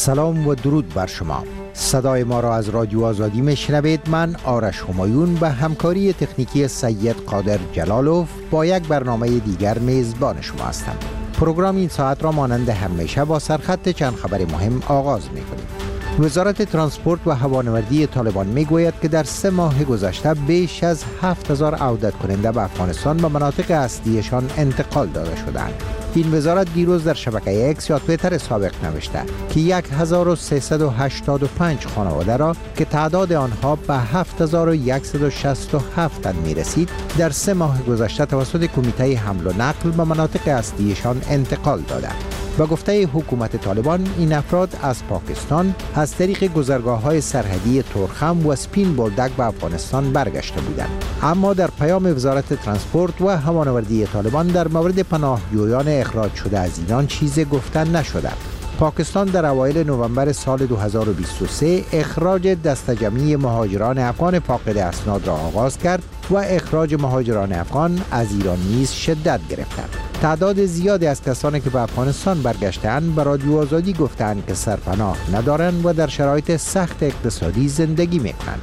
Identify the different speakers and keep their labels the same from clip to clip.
Speaker 1: سلام و درود بر شما. صدای ما را از رادیو آزادی میشنوید. من آرش همایون و همکاری تکنیکی سید قادر جلالوف با یک برنامه دیگر میزبان شما هستم. پروگرام این ساعت را مانند همیشه با سرخط چند خبر مهم آغاز می‌کنیم. وزارت ترانسپورت و هوانوردی طالبان میگوید که در 3 ماه گذشته بیش از 7000 عودت کننده به افغانستان به مناطق اصلیشان انتقال داده شدند. این وزارت دیروز در شبکه اکس یا توییتر سابق نوشته که 1385 خانواده را که تعداد آنها به 7167 تن میرسید در 3 ماه گذشته توسط کمیته حمل و نقل به مناطق اصلیشان انتقال داده. با گفته حکومت طالبان این افراد از پاکستان از طریق گذرگاه‌های سرحدی تورخم و سپین بولدک به افغانستان برگشته بودند. اما در پیام وزارت ترانسپورت و هوانوردی طالبان در مورد پناهجویان اخراج شده از ایران چیزی گفته نشده. پاکستان در اوایل نوامبر سال 2023 اخراج دسته جمعی مهاجران افغان فاقد اسناد را آغاز کرد و اخراج مهاجران افغان از ایران نیز شدت گرفتند. تعداد زیادی از کسانی که به افغانستان برگشته‌اند به رادیو آزادی گفتند که سرپناه ندارند و در شرایط سخت اقتصادی زندگی می‌کنند.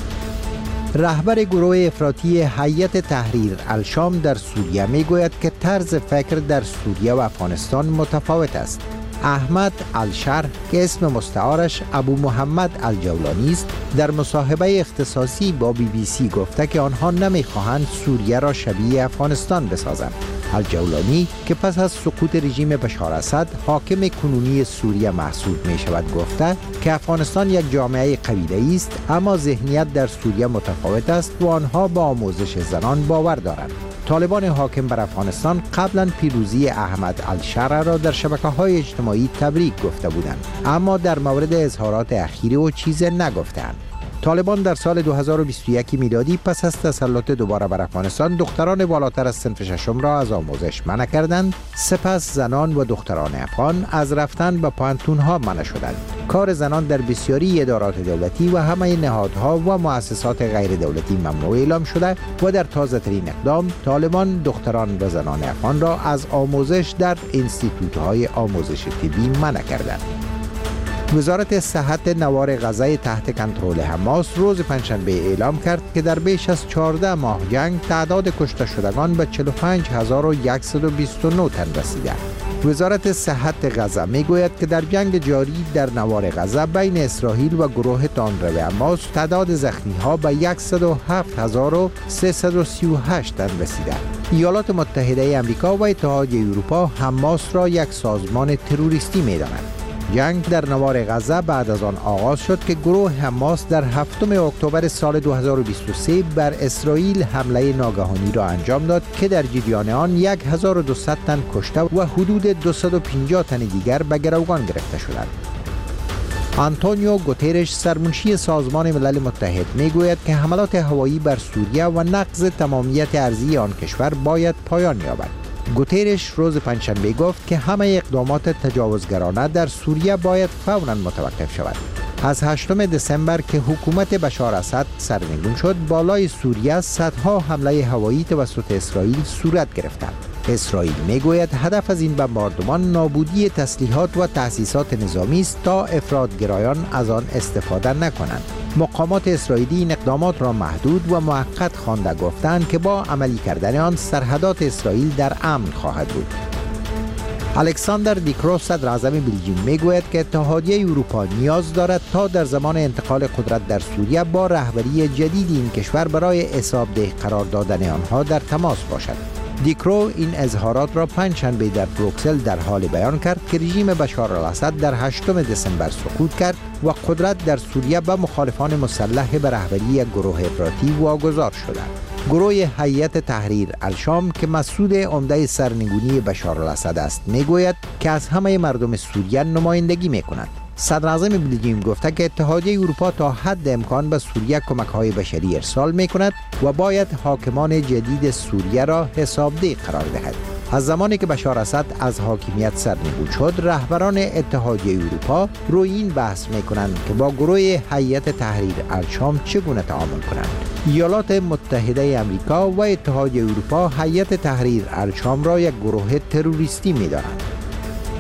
Speaker 1: رهبر گروه افراطی هیئت تحریر الشام در سوریه میگوید که طرز فکر در سوریه و افغانستان متفاوت است. احمد الشرح که اسم مستعارش ابو محمد الجولانی است در مصاحبه اختصاصی با BBC گفته که آنها نمیخواهند سوریه را شبیه افغانستان بسازند. الجولانی که پس از سقوط رژیم بشار اسد حاکم کنونی سوریه محسوب می شود گفته که افغانستان یک جامعه قبیله‌ای است اما ذهنیت در سوریه متفاوت است و آنها با آموزش زنان باور دارند. طالبان حاکم بر افغانستان قبلا پیروزی احمد الشرع را در شبکه‌های اجتماعی تبریک گفته بودند اما در مورد اظهارات اخیر او چیزی نگفتند. طالبان در سال 2021 میلادی پس از تسلط دوباره بر افغانستان دختران بالاتر از صنف ششم را از آموزش منع کردند. سپس زنان و دختران افغان از رفتن به پانتون‌ها منع شدند. کار زنان در بسیاری ادارات دولتی و همه نهادها و مؤسسات غیر دولتی ممنوع اعلام شده و در تازه‌ترین اقدام طالبان دختران و زنان افغان را از آموزش در انستیتوت‌های آموزش طبی منع کردند. وزارت صحت نوار غزه تحت کنترل حماس روز پنجشنبه اعلام کرد که در بیش از 14 ماه جنگ تعداد کشته شدگان به 45129 تن رسیده. وزارت صحت غزه میگوید که در جنگ جاری در نوار غزه بین اسرائیل و گروه تندرو حماس تعداد زخمی‌ها به 107338 تن رسیده. ایالات متحده آمریکا و اتحادیه اروپا حماس را یک سازمان تروریستی می‌دانند. جنگ در نوار غزه بعد از آن آغاز شد که گروه حماس در 7 اکتبر سال 2023 بر اسرائیل حمله ناگهانی را انجام داد که در جریان آن 1200 تن کشته و حدود 250 تن دیگر به گروگان گرفته شدند. آنتونیو گوترش سرمنشی سازمان ملل متحد میگوید که حملات هوایی بر سوریه و نقض تمامیت ارضی آن کشور باید پایان یابد. گوترش روز پنجشنبه گفت که همه اقدامات تجاوزگرانه در سوریه باید فوراً متوقف شود. از 8 دسامبر که حکومت بشار اسد سرنگون شد، بالای سوریه صدها حمله هوایی توسط اسرائیل صورت گرفتند. اسرائیل میگوید هدف از این بمباردمان نابودی تسلیحات و تأسیسات نظامی است تا افراط‌گرایان از آن استفاده نکنند. مقامات اسرائیلی این اقدامات را محدود و موقت خوانده گفتند که با عملی کردن آن سرحدات اسرائیل در امن خواهد بود. الکساندر دیکرو صدر اعظم بلژیوم میگوید که اتحادیه اروپا نیاز دارد تا در زمان انتقال قدرت در سوریه با رهبری جدید این کشور برای حسابدهی قرار دادن آنها در تماس باشد. دیکرو این اظهارات را پنجشنبه در بروکسل در حال بیان کرد که رژیم بشار الاسد در 8 دسامبر سقوط کرد و قدرت در سوریه به مخالفان مسلح به رهبری یک گروه افراطی واگذار شدند. گروه هیئت تحریر الشام که مسئول عمده سرنگونی بشار الاسد است میگوید که از همه مردم سوریه نمایندگی میکند. صدر اعظم بلژیوم گفته که اتحادیه اروپا تا حد امکان به سوریه کمک‌های بشری ارسال می‌کند و باید حاکمان جدید سوریه را حسابدهی قرار دهد. از زمانی که بشار اسد از حاکمیت سرنگون شد، رهبران اتحادیه اروپا روی این بحث می‌کنند که با گروه هیئت تحریر الشام چگونه تعامل کنند. ایالات متحده آمریکا و اتحادیه اروپا هیئت تحریر الشام را یک گروه تروریستی می‌دانند.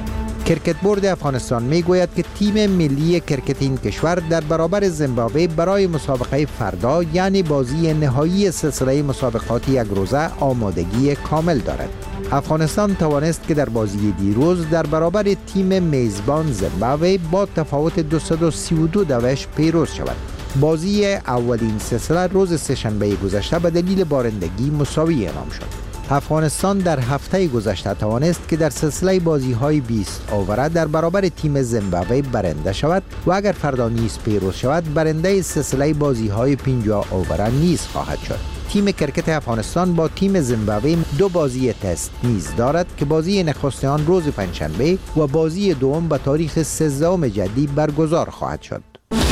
Speaker 1: کرکت بورد افغانستان میگوید که تیم ملی کرکت این کشور در برابر زیمبابوه برای مسابقه فردا یعنی بازی نهایی سلسله مسابقات یک روزه آمادگی کامل دارد. افغانستان توانست که در بازی دیروز در برابر تیم میزبان زیمبابوه با تفاوت 232 دوش پیروز شود. بازی اولین سلسله روز سه‌شنبه گذشته به دلیل بارندگی مساوی اعلام شد. افغانستان در هفته گذشته توانست که در سلسله بازی‌های 20 اووره در برابر تیم زیمبابوه برنده شود و اگر فردا نیز پیروز شود برنده سلسله بازی‌های 50 اووره نیز خواهد شد. تیم کرکت افغانستان با تیم زیمبابوه 2 بازی تست نیز دارد که بازی نخست آن روز پنجشنبه و بازی دوم به تاریخ 13 جدی برگزار خواهد شد.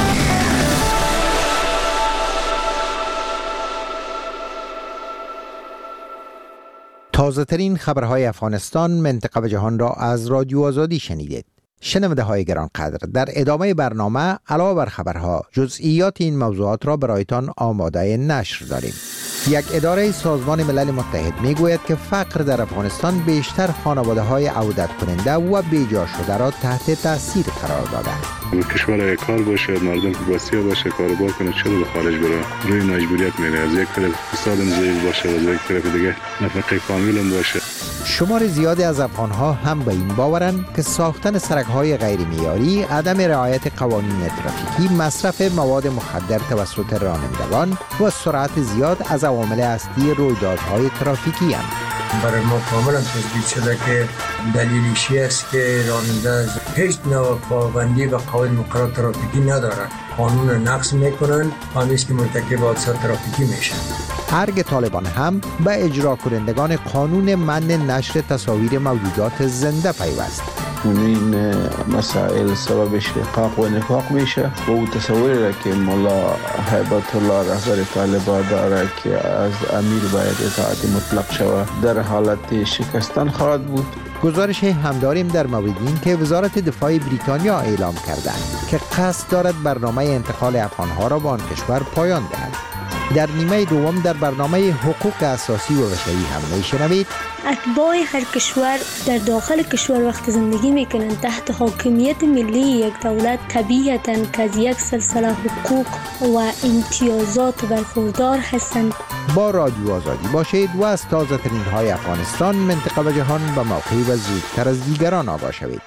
Speaker 1: تازه ترین خبرهای افغانستان، منطقه و جهان را از رادیو آزادی شنیدید. شنونده های گرانقدر، در ادامه برنامه علاوه بر خبرها جزئیات این موضوعات را برایتان آماده نشر داریم. یک اداره سازمان ملل متحد میگوید که فقر در افغانستان بیشتر خانواده های عودت کننده و بیجا شده را تحت تاثیر قرار داده.
Speaker 2: کشور کار باشه، مردم بسیار باشه، کاروبار کنه، چرا به خارج بره؟ روی مجبوریت میره. از یک طرف اقتصادم ضعیف باشه و از یک طرف دیگه نفقه کامل باشه.
Speaker 1: شمار زیادی از افغانها هم به این باورند که ساختن سرک‌های غیر معیاری، عدم رعایت قوانین ترافیکی، مصرف مواد مخدر توسط رانندگان و سرعت زیاد از عوامل اصلی رویدادهای ترافیکی هستند.
Speaker 3: برای ما کاملا تثبیت شده که دلیلش است که راننده هیچ نوع پابندی به قواعد مقررات ترافیکی ندارد، قانون نقض میکنن، آنیست که مرتکب حادثات ترافیکی میشن.
Speaker 1: ارگ طالبان هم به اجرا کنندگان قانون منع نشر تصاویر موجودات زنده پیوست.
Speaker 4: این مسائل سبب شقاق و نفاق میشه و او تصوری را که مولا هیبت الله رهبر طالبان داره که از امیر باید اطاعت مطلق شود در حالت شکستن خواهد بود.
Speaker 1: گزارش هم داریم در مورد این که وزارت دفاع بریتانیا اعلام کرده که قصد دارد برنامه انتقال افغانها را به آن کشور پایان دهد. در نیمه دوم در برنامه حقوق اساسی و بشری هم میشنوید
Speaker 5: اتباع هر کشور در داخل کشور وقت زندگی میکنند تحت حاکمیت ملی یک دولت طبیعتاً که از یک سلسله حقوق و امتیازات برخوردار هستند.
Speaker 1: با رادیو آزادی باشید و از تازه ترین های افغانستان، منطقه و جهان به موقعی و زودتر از دیگران آگاه شوید.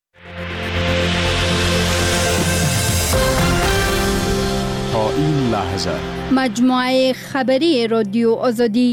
Speaker 6: تا این لحظه
Speaker 7: مجموعه خبری رادیو آزادی.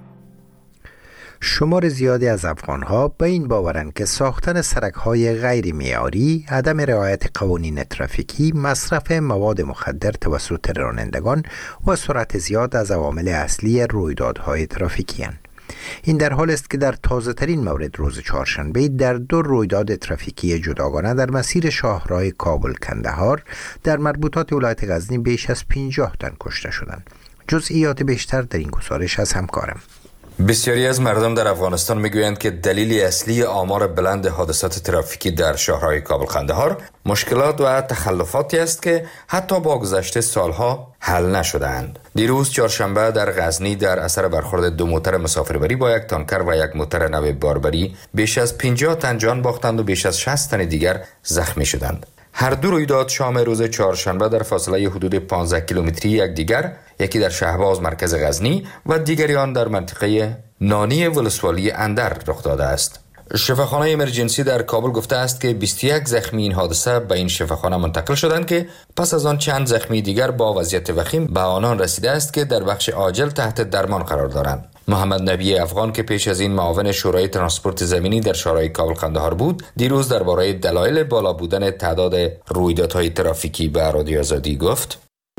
Speaker 1: شمار زیادی از افغانها به این باورند که ساختن سرک‌های غیر معیاری، عدم رعایت قوانین ترافیکی، مصرف مواد مخدر توسط رانندگان و سرعت زیاد از عوامل اصلی رویدادهای ترافیکی هستند. این در حال است که در تازه ترین مورد روز چهارشنبه در 2 رویداد ترافیکی جداگانه در مسیر شاهراه کابل کندهار در مربوطات ولایت غزنی بیش از 50 تن کشته شدند. جزئیات بیشتر در این گزارش از همکارم.
Speaker 8: بسیاری از مردم در افغانستان میگویند که دلیل اصلی آمار بلند حادثات ترافیکی در شاهراه کابل قندهار مشکلات و تخلفاتی است که حتی با گذشت سالها حل نشده‌اند. دیروز چهارشنبه در غزنی در اثر برخورد 2 موتر مسافربری با یک تانکر و یک موتر نو باربری بیش از 50 تن جان باختند و بیش از 60 تن دیگر زخمی شدند. هر 2 رویداد شام روز چهارشنبه در فاصله حدود 15 کیلومتری یکدیگر، یکی در شهباز مرکز غزنی و دیگری آن در منطقه نانی ولسوالی اندر رخ داده است. شفاخانه امرجنسی در کابل گفته است که 21 زخمی این حادثه به این شفاخانه منتقل شدند که پس از آن چند زخمی دیگر با وضعیت وخیم به آنان رسیده است که در بخش عاجل تحت درمان قرار دارند. محمد نبی افغان که پیش از این معاون شورای ترانسپورت زمینی در شاهراه کابل قندهار بود، دیروز درباره دلایل بالا بودن تعداد رویدادهای ترافیکی به رادیو آزادی گفت: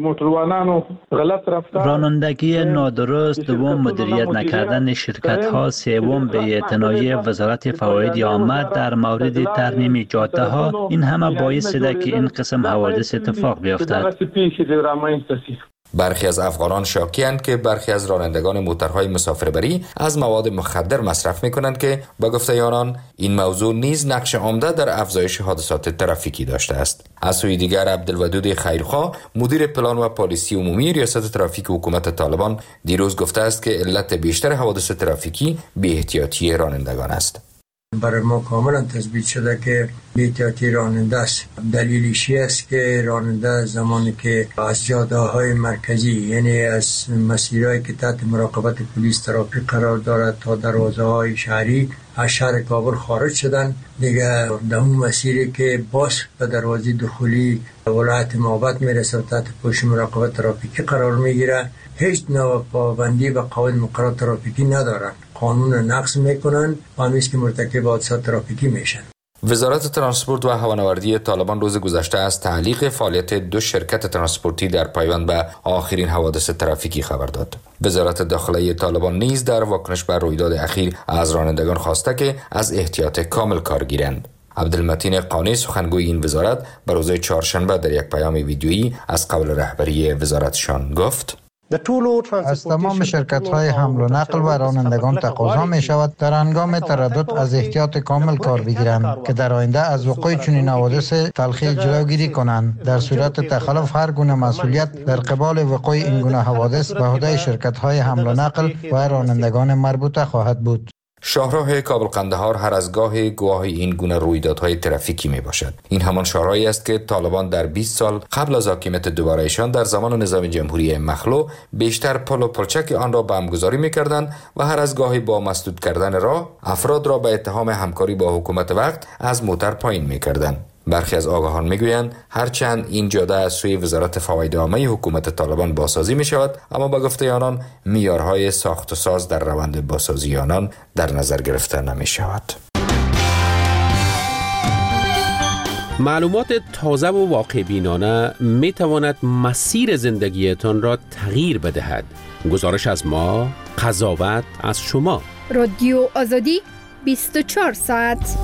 Speaker 9: رانندگی نادرست، دوم مدیریت نکردن شرکت ها، سوم بی‌اعتنایی وزارت فواید عامه در مورد ترمیم جاده ها، این همه باعث شده که این قسم حوادث اتفاق بیفتد.
Speaker 8: برخی از افغانان شاکی‌اند که برخی از رانندگان موترهای مسافربری از مواد مخدر مصرف می‌کنند که به گفته آنان این موضوع نیز نقش عمده در افزایش حادثات ترافیکی داشته است. از سوی دیگر عبدالودود خیرخواه، مدیر پلان و پالیسی عمومی ریاست ترافیک حکومت طالبان، دیروز گفته است که علت بیشتر حوادث ترافیکی بی‌احتیاطی رانندگان است.
Speaker 3: برای ما کاملا تثبیت شده که بی‌احتیاطی راننده است. دلیلش است که راننده زمانی که از جاده‌های مرکزی، یعنی از مسیرهایی که تحت مراقبت پلیس ترافیک قرار دارد تا دروازه‌های شهری از شهر کابل خارج شدن، دیگه در اون مسیری که باز به دروازه دخولی ولایت مابد میرسه و تحت پوشش مراقبت ترافیکی قرار میگیره، هیچ نوع پابندی به قواعد مقررات ترافیکی ندارن، قانون نقض میکنن و همیشه که مرتکب حادثات ترافیکی میشن.
Speaker 8: وزارت ترانسپورت و هوانوردی طالبان روز گذشته از تعلیق فعالیت 2 شرکت ترانسپورتی در پایبند به آخرین حوادث ترافیکی خبر داد. وزارت داخله طالبان نیز در واکنش بر رویداد اخیر از رانندگان خواسته که از احتیاط کامل کار گیرند. عبدالمتین قانی سخنگوی این وزارت به روز چهارشنبه در یک پیام ویدیویی از قول رهبری وزارتشان گفت:
Speaker 10: از تمام شرکت‌های حمل و نقل و رانندگان تقاضا می‌شود در هنگام تردد از احتیاط کامل کار بگیرند که در آینده از وقوع چنین حوادث تلخی جلوگیری کنند. در صورت تخلف هر گونه مسئولیت در قبال وقوع این گونه حوادث به عهده شرکت‌های حمل و نقل و رانندگان مربوطه خواهد بود.
Speaker 8: شاهراه کابل قندهار هر از گاهی گواه این گونه رویدادهای ترافیکی می باشد. این همان شاهراهی است که طالبان در 20 سال قبل از حاکمیت دوباره‌شان در زمان نظام جمهوری مخلوع بیشتر پل و پلچک آن را به همگذاری می کردند و هر از گاهی با مسدود کردن راه افراد را به اتهام همکاری با حکومت وقت از موتر پایین می کردند. برخی از آگاهان میگویند هرچند این جاده از سوی وزارت فواید عامه حکومت طالبان بازسازی می شود، اما به گفته آنان معیارهای ساخت و ساز در روند بازسازی آنان در نظر گرفته نمی شود.
Speaker 11: معلومات تازه و واقع بینانه می تواند مسیر زندگیتان را تغییر بدهد. گزارش از ما، قضاوت از شما.
Speaker 7: رادیو آزادی 24 ساعت.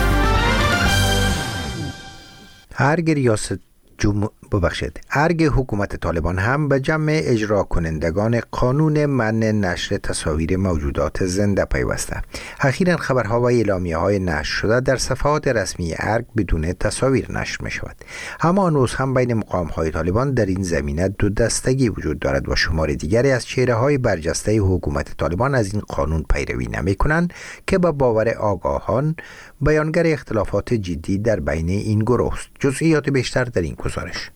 Speaker 1: ارگ حکومت طالبان هم به جمع اجرا کنندگان قانون منع نشر تصاویر موجودات زنده پیوسته. اخیراً خبرها و اعلامیه‌های نشر شده در صفحات رسمی ارگ بدون تصاویر نشر می شود. اما هنوز هم بین مقام‌های طالبان در این زمینه دو دستگی وجود دارد و شمار دیگری از چهره‌های برجسته حکومت طالبان از این قانون پیروی نمی‌کنند که با باور آگاهان بیانگر اختلافات جدی در بین این گروه است. جزئیات بیشتر در این گزارش.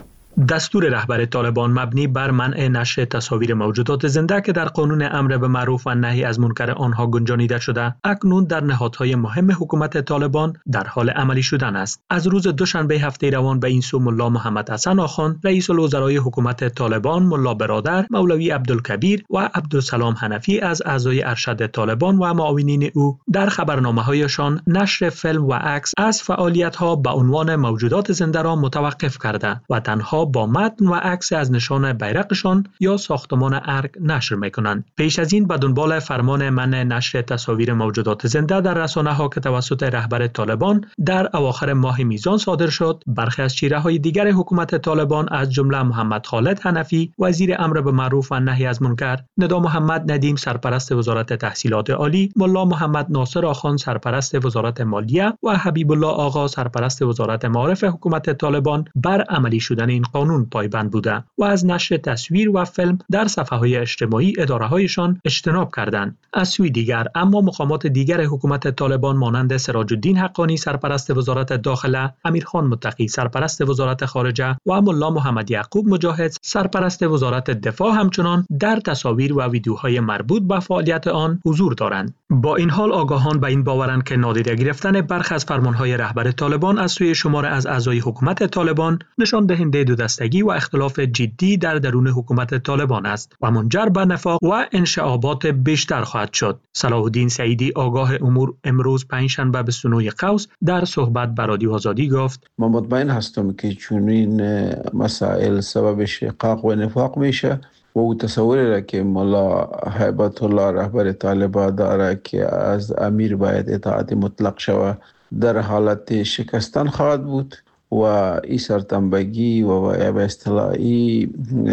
Speaker 12: دستور رهبر طالبان مبنی بر منع نشر تصاویر موجودات زنده که در قانون امر به معروف و نهی از منکر آنها گنجانیده شده، اکنون در نهادهای مهم حکومت طالبان در حال عملی شدن است. از روز دوشنبه هفته روان به این سو ملا محمد حسن آخوند، رئیس الوزرای حکومت طالبان، ملا برادر، مولوی عبدالکبیر و عبدالسلام حنفی از اعضای ارشد طالبان و معاونین او در خبرنامه‌هایشان نشر فیلم و عکس از فعالیت‌ها به عنوان موجودات زنده را متوقف کرده و تنها با متن و عکس از نشان بیرقشان یا ساختمان ارگ نشر میکنند. پیش از این به دنبال فرمان منع نشر تصاویر موجودات زنده در رسانه‌ها که توسط رهبر طالبان در اواخر ماه میزان صادر شد، برخی از چهره‌های دیگر حکومت طالبان از جمله محمد خالد حنفی وزیر امر به معروف و نهی از منکر، ندا محمد ندیم سرپرست وزارت تحصیلات عالی، ملا محمد ناصر آخوند سرپرست وزارت مالیه و حبیب الله آقا سرپرست وزارت معارف حکومت طالبان بر عملی شدن این قانون پایبند بوده و از نشر تصویر و فیلم در صفحه‌های اجتماعی اداره‌هایشان اجتناب کردند. از سوی دیگر اما مقامات دیگر حکومت طالبان مانند سراج الدین حقانی سرپرست وزارت داخله، امیرخان متقی سرپرست وزارت خارجه و ملا محمد یعقوب مجاهد سرپرست وزارت دفاع همچنان در تصاویر و ویدیوهای مربوط به فعالیت آن حضور دارند. با این حال آگاهان به این باورند که نادیده گرفتن برخی از فرمانهای رهبر طالبان از سوی شمار از اعضای حکومت طالبان نشان دهنده دو دستگی و اختلاف جدی در درون حکومت طالبان است و منجر به نفاق و انشعابات بیشتر خواهد شد. صلاح الدین سعیدی آگاه امور امروز پنجشنبه به سنوی قوس در صحبت با رادیو آزادی گفت:
Speaker 4: من مطمئن هستم که چون این مسائل سبب شقاق و نفاق میشه و او تصوری را که ملا هیبت الله رهبر طالبان داره که از امیر باید اطاعت مطلق شود در حالت شکستن خواهد بود و این سرتنبگی و به اصطلاحی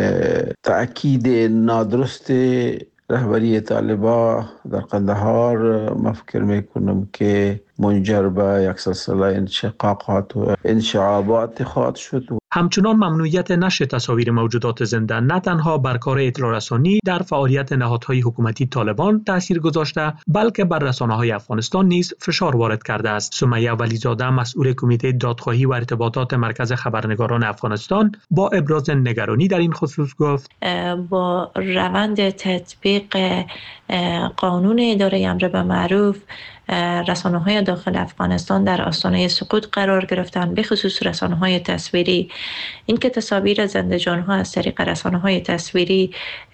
Speaker 4: تأکید نادرست رهبری طالبان در قندهار من فکر میکنم که منجر به یک سلسله انشقاقات و انشعابات خواهد شد.
Speaker 12: همچنان ممنوعیت نشر تصاویر موجودات زنده نه تنها بر کار اطلاع رسانی در فعالیت نهادهای حکومتی طالبان تاثیر گذاشته، بلکه بر رسانه‌های افغانستان نیز فشار وارد کرده است. سمیه ولیزاده، مسئول کمیته دادخواهی و ارتباطات مرکز خبرنگاران افغانستان، با ابراز نگرانی در این خصوص گفت:
Speaker 13: با روند تطبیق قانون اداره امر به معروف، رسانه‌های داخل افغانستان در آستانه سقوط قرار گرفتن، به خصوص رسانه‌های تصویری. اینکه تصاویر زنده جان‌ها از طریق رسانه‌های تصویری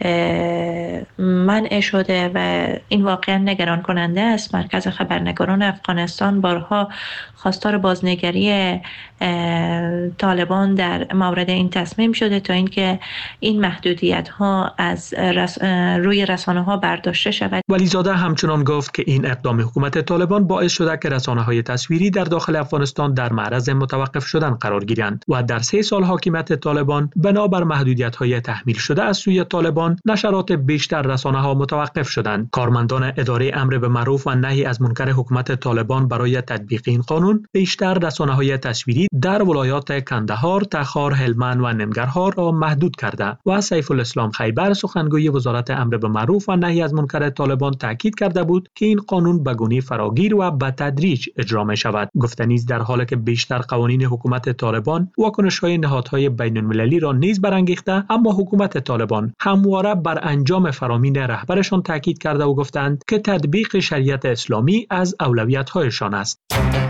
Speaker 13: منع شده و این واقعا نگران کننده است. مرکز خبرنگاران افغانستان بارها خواستار بازنگری طالبان در مورد این تصمیم شده تا اینکه این محدودیت‌ها از روی رسانه‌ها برداشته شود.
Speaker 12: ولیزاده همچنان گفت که این اقدام حکومت طالبان باعث شده که رسانه‌های تصویری در داخل افغانستان در معرض متوقف شدن قرار گیرند و در 3 سال حاکمیت طالبان بنابر محدودیت‌های تحمیل شده از سوی طالبان نشرات بیشتر رسانه‌ها متوقف شدند. کارمندان اداره امر به معروف و نهی از منکر حکومت طالبان برای تطبیق این قانون بیشتر رسانه‌های تصویری در ولایات کندهار، تخار، هلمند و ننگرهار را محدود کرده و سیف الاسلام خیبر، سخنگوی وزارت امر به معروف و نهی از منکر طالبان، تاکید کرده بود که این قانون به گونه فراگیر و به تدریج اجرا می شود. گفته نیز در حالی که بیشتر قوانین حکومت طالبان واکنش‌های نهادهای بین‌المللی را نیز برانگیخته، اما حکومت طالبان همواره بر انجام فرامین رهبرشان تاکید کرده و گفتند که تطبیق شریعت اسلامی از اولویت‌هایشان است.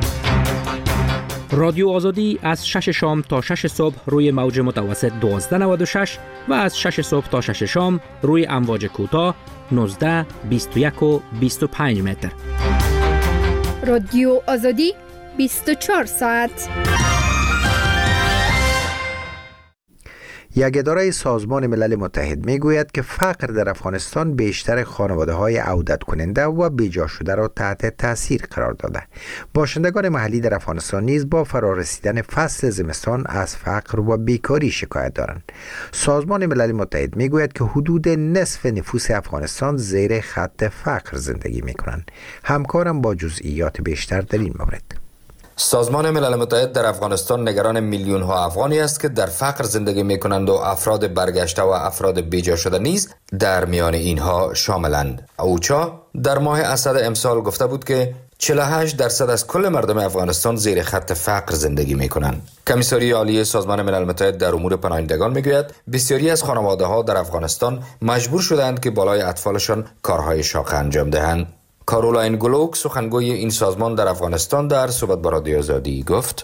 Speaker 14: رادیو آزادی از 6 شام تا 6 صبح روی موج متوسط 1296 و از 6 صبح تا 6 شام روی امواج کوتاه 19، 21 و 25 متر.
Speaker 7: رادیو آزادی 24 ساعت.
Speaker 1: یک اداره سازمان ملل متحد میگوید که فقر در افغانستان بیشتر خانواده‌های عودت کننده و بیجا شده را تحت تاثیر قرار داده. باشندگان محلی در افغانستان نیز با فرارسیدن فصل زمستان از فقر و بیکاری شکایت دارند. سازمان ملل متحد میگوید که حدود نصف نفوس افغانستان زیر خط فقر زندگی میکنند. همکارم با جزئیات بیشتر در این مورد.
Speaker 8: سازمان ملل متحد در افغانستان نگران میلیون ها افغانی است که در فقر زندگی می کنند و افراد برگشته و افراد بیجا شده نیز در میان اینها شاملند. اوچا در ماه اسد امسال گفته بود که 48% از کل مردم افغانستان زیر خط فقر زندگی می کنند. کمیساری عالی سازمان ملل متحد در امور پناهندگان می گوید بسیاری از خانواده ها در افغانستان مجبور شدند که بالای اطفالشان کارهای شاق انجام دهند. کارولاین گلوک، سخنگوی این سازمان در افغانستان، در صحبت با رادیو آزادی گفت: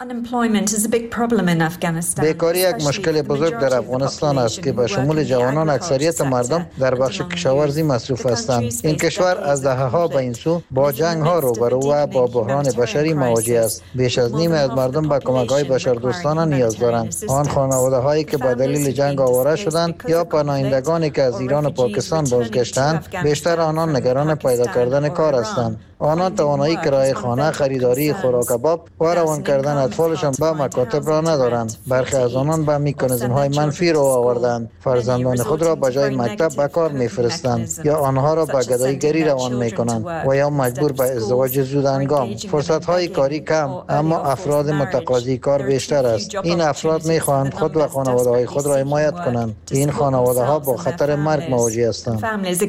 Speaker 10: بیکاری یک مشکل بزرگ در افغانستان است که به شمول جوانان اکثریت مردم در بخش کشاورزی مصروف هستند. این کشور از دهه‌ها به این سو با جنگ‌ها روبرو و با بحران بشری مواجه است. بیش از نیم از مردم به کمک‌های بشردوستانه نیاز دارند. آن خانواده‌هایی که به دلیل جنگ آواره شدند یا پناهندگانی که از ایران و پاکستان بازگشتند، بیشتر آنان نگران پیدا کردن کار هستند. آنان توانایی کرایه خانه، خریداری خوراک کباب و روان کردن اطفالشان به مکاتب را ندارند. برخی از آنان به مکانیزم‌های منفی رو آوردند. فرزندان خود را به جای مکتب به کار می‌فرستند یا آنها را به گدایی‌گری روان می‌کنند و یا مجبور به ازدواج زود انگام. فرصت‌های کاری کم، اما افراد متقاضی کار بیشتر است. این افراد می‌خواهند خود و خانواده‌های خود را حمایت کنند. این خانواده‌ها با خطر مرگ مواجه هستند.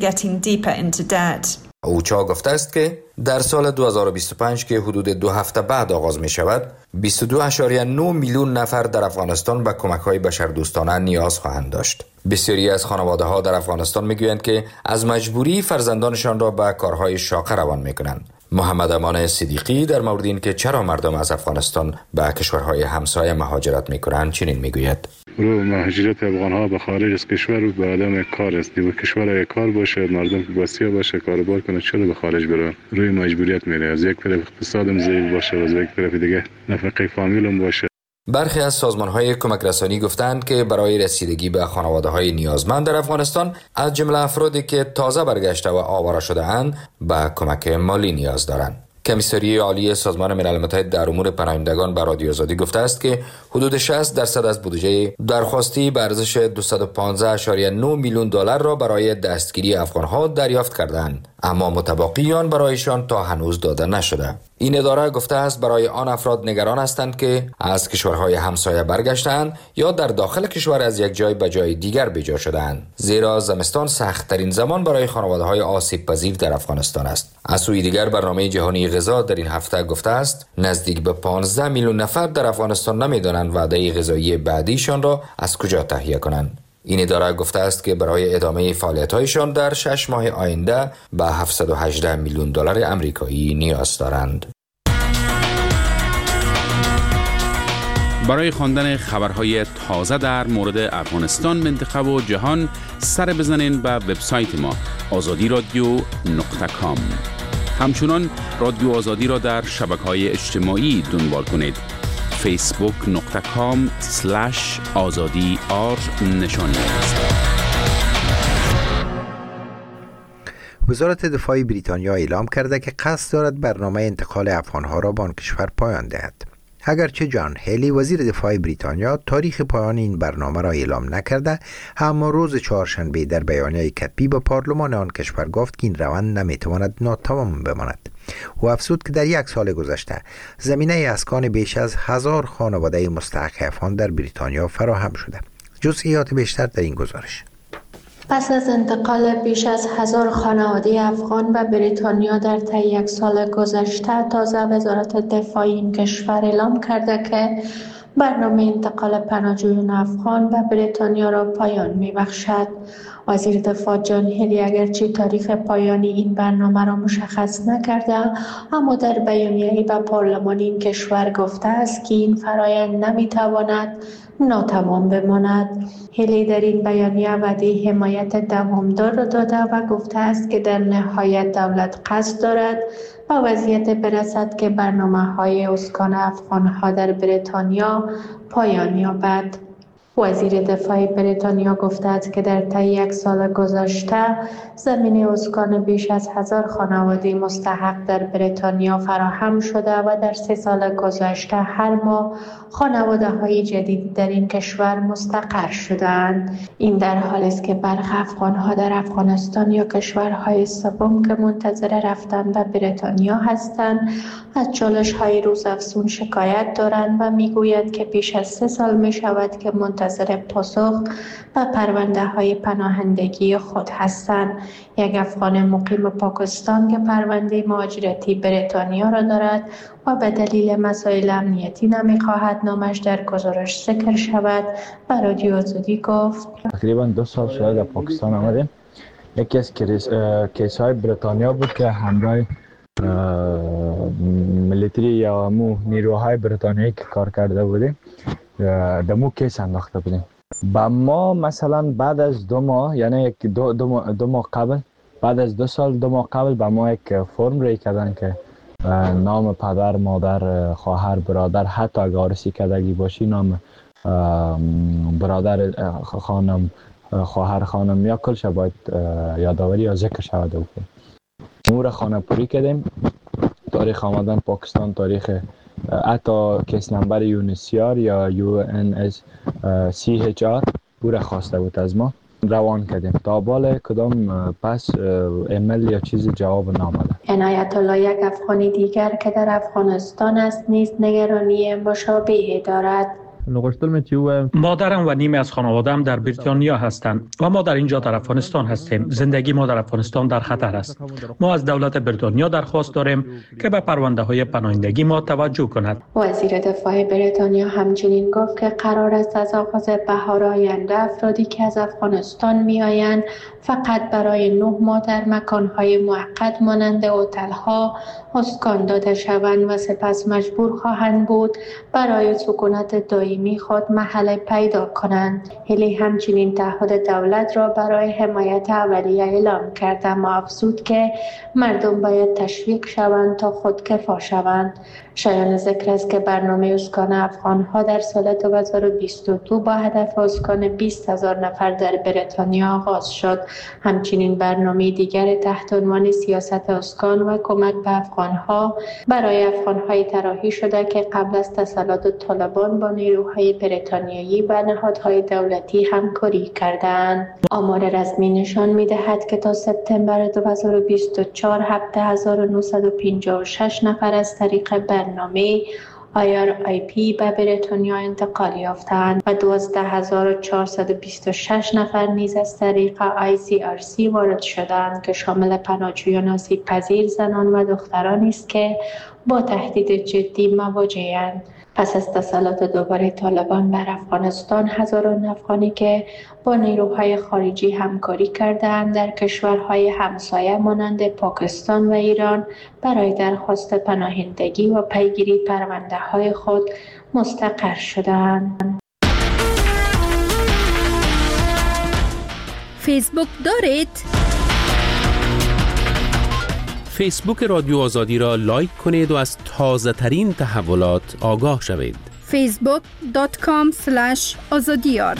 Speaker 8: اوچا گفته است که در سال 2025 که حدود 2 هفته بعد آغاز می شود 22.9 میلیون نفر در افغانستان به کمک‌های بشردوستانه نیاز خواهند داشت. بسیاری از خانواده‌ها در افغانستان می‌گویند که از مجبوری فرزندانشان را به کارهای شاقه روان می‌کنند. محمد امان صدیقی در مورد این که چرا مردم از افغانستان به کشورهای همسایه مهاجرت می‌کنند چنین می‌گوید:
Speaker 2: مهاجرت افغان‌ها به خارج از کشور به آدم کار است. و کشور کار باشه، مردم که بسیار باشه، کاروبار کنه، چرا به خارج بره؟ روی مجبوریت میره. از یک طرف اقتصادم ضعیف باشه و از یک طرف دیگه نفقه فامیلم باشه.
Speaker 8: برخی از سازمان‌های کمک رسانی گفتند که برای رسیدگی به خانواده‌های نیازمند در افغانستان از جمله افرادی که تازه برگشته و آواره شده‌اند به کمک مالی نیاز دارند. کمیساری عالی سازمان ملل متحد در امور پناهندگان به رادیو آزادی گفته است که حدود 60% از بودجه درخواستی به ارزش 215.9 میلیون دلار را برای دستگیری افغان‌ها دریافت کردند، اما متبقی آن برایشان تا هنوز داده نشده. این اداره گفته است برای آن افراد نگران هستند که از کشورهای همسایه برگشتند یا در داخل کشور از یک جای به جای دیگر بیجا شدند، زیرا زمستان سخت‌ترین زمان برای خانواده‌های آسیب پذیر در افغانستان است. از سوی دیگر برنامه جهانی غذا در این هفته گفته است نزدیک به 15 میلیون نفر در افغانستان نمی‌دانند وعده غذایی بعدیشان را از کجا تهیه کنند. این اداره گفته است که برای ادامه فعالیت‌هایشان در 6 ماه آینده به 718 میلیون دلار آمریکایی نیاز دارند.
Speaker 11: برای خواندن خبرهای تازه در مورد افغانستان، منطقه و جهان سر بزنین به وبسایت ما azadiradio.com. همچنان رادیو آزادی را در شبکه‌های اجتماعی دنبال کنید. facebook.com/azadi_r نشانی است.
Speaker 1: وزارت دفاع بریتانیا اعلام کرده که قصد دارد برنامه انتقال افغانها را به آن کشور پایان دهد. اگرچه جان هیلی وزیر دفاع بریتانیا تاریخ پایان این برنامه را اعلام نکرده، اما روز چهارشنبه در بیانیه کتبی به پارلمان آن کشور گفت که این روند نمیتواند ناتمام بماند. او افزود که در 1 سال گذشته زمینه اسکان بیش از 1000 خانواده مستحق افغان در بریتانیا فراهم شده. جزئیات بیشتر در این گزارش.
Speaker 5: پس از انتقال بیش از 1000 خانواده افغان به بریتانیا در طی 1 سال گذشته، تازه وزارت دفاع این کشور اعلام کرده که برنامه انتقال پناهجویان افغان به بریتانیا را پایان می‌بخشد. وزیر دفاع جان هیلی اگرچه تاریخ پایانی این برنامه را مشخص نکرده، اما در بیانیه‌ای به پارلمان این کشور گفته است که این فرایند نمی‌تواند ناتمام بماند. هیلی در این بیانیه وعده حمایت دوامدار را داده و گفته است که در نهایت دولت قصد دارد به وضعیت برسد که برنامه‌های اسکان افغان‌ها در بریتانیا پایان یابد. وزیر دفاع بریتانیا گفته است که در طی 1 سال گذشته زمینه اسکان بیش از 1000 خانواده مستحق در بریتانیا فراهم شده و در 3 سال گذشته هر ماه خانواده‌های جدید در این کشور مستقر شدند. این در حالی است که برخی افغان‌ها در افغانستان یا کشورهای سوم که منتظر رفتن به بریتانیا هستند از چالش‌های روزافزون شکایت دارند و می‌گویند که بیش از 3 سال می‌شود که منتظر پاسخ به پرونده‌های پناهندگی خود هستند. یک افغان مقیم پاکستان که پرونده مهاجرتی بریتانیا را دارد و به دلیل مسائل امنیتی نمی‌خواهد نامش در گزارش ذکر شود، به رادیو آزادی گفت
Speaker 15: تقریبا 2 سال شده در پاکستان آمدیم. یکی از کیس‌های بریتانیا بود که همراه ملیتری یا نیروهای بریتانیایی که کار کرده بودیم دمو کیس انداخته بودیم. با ما مثلا بعد از 2 ماه، یعنی دو ماه قبل، بعد از 2 سال 2 ماه قبل به ما یک فرم ری کردن که نام پدر، مادر، خواهر، برادر، حتی اگه عروسی کردگی باشی نام برادر، خانم، خواهر، خانم یا کلش باید یادآوری یا ذکر شود بکنیم. نور خانه پوری کردیم، تاریخ آمدن پاکستان، تاریخ حتی کیس نمبر یونیسیار یا UNHCR بوره خواسته بود از ما، روان کردیم تا بال کدام پس ایمیل یا چیزی جواب نامده.
Speaker 5: عنایت الله، یک افغانی دیگر که در افغانستان است، نیز نگرانی مشابهی دارد.
Speaker 12: مادرم و نیمی از خانواده‌ام در بریتانیا هستند و ما در اینجا در افغانستان هستیم. زندگی ما در افغانستان در خطر است. ما از دولت بریتانیا درخواست داریم که به پرونده‌های پناهندگی ما توجه کند.
Speaker 5: وزیر دفاع بریتانیا همچنین گفت که قرار است از آغاز بهار آینده افرادی که از افغانستان می‌آیند فقط برای 9 ماه در مکان‌های موقت مانند هتل‌ها اسکان داده شوند و سپس مجبور خواهند بود برای سکونت دائمی خود محل پیدا کنند. هیلی همچنین تعهد دولت را برای حمایت اولیه اعلام کرد، اما افزود که مردم باید تشویق شوند تا خودکفا شوند. شایان ذکر است که برنامه اسکان افغان‌ها در سال 2022 با هدف اسکان 20,000 نفر در بریتانیا آغاز شد. همچنین برنامه دیگر تحت عنوان سیاست اسکان و کمک به افغان‌ها برای افغان‌های طراحی شده که قبل از تسلط طالبان با نیروهای
Speaker 16: نیروهای بریتانیایی و نهادهای دولتی همکاری کردند. آمار رسمی نشان می‌دهد که تا سپتامبر 2024 7956 نفر از طریق برنامه IRIP به بریتانیا انتقال یافتند و 12426 نفر نیز از طریق ICRC وارد شدند که شامل پناهجویان آسیب پذیر زنان و دخترانی است که با تهدید جدی مواجه‌اند. پس از تسلط دوباره طالبان بر افغانستان، هزاران افغانی که با نیروهای خارجی همکاری کردند در کشورهای همسایه مانند پاکستان و ایران برای درخواست پناهندگی و پیگیری پرونده‌های خود مستقر شدند.
Speaker 7: فیسبوک دارید؟
Speaker 11: فیسبوک رادیو آزادی را لایک کنید و از تازه ترین تحولات آگاه شوید.
Speaker 7: facebook.com/azadiyar.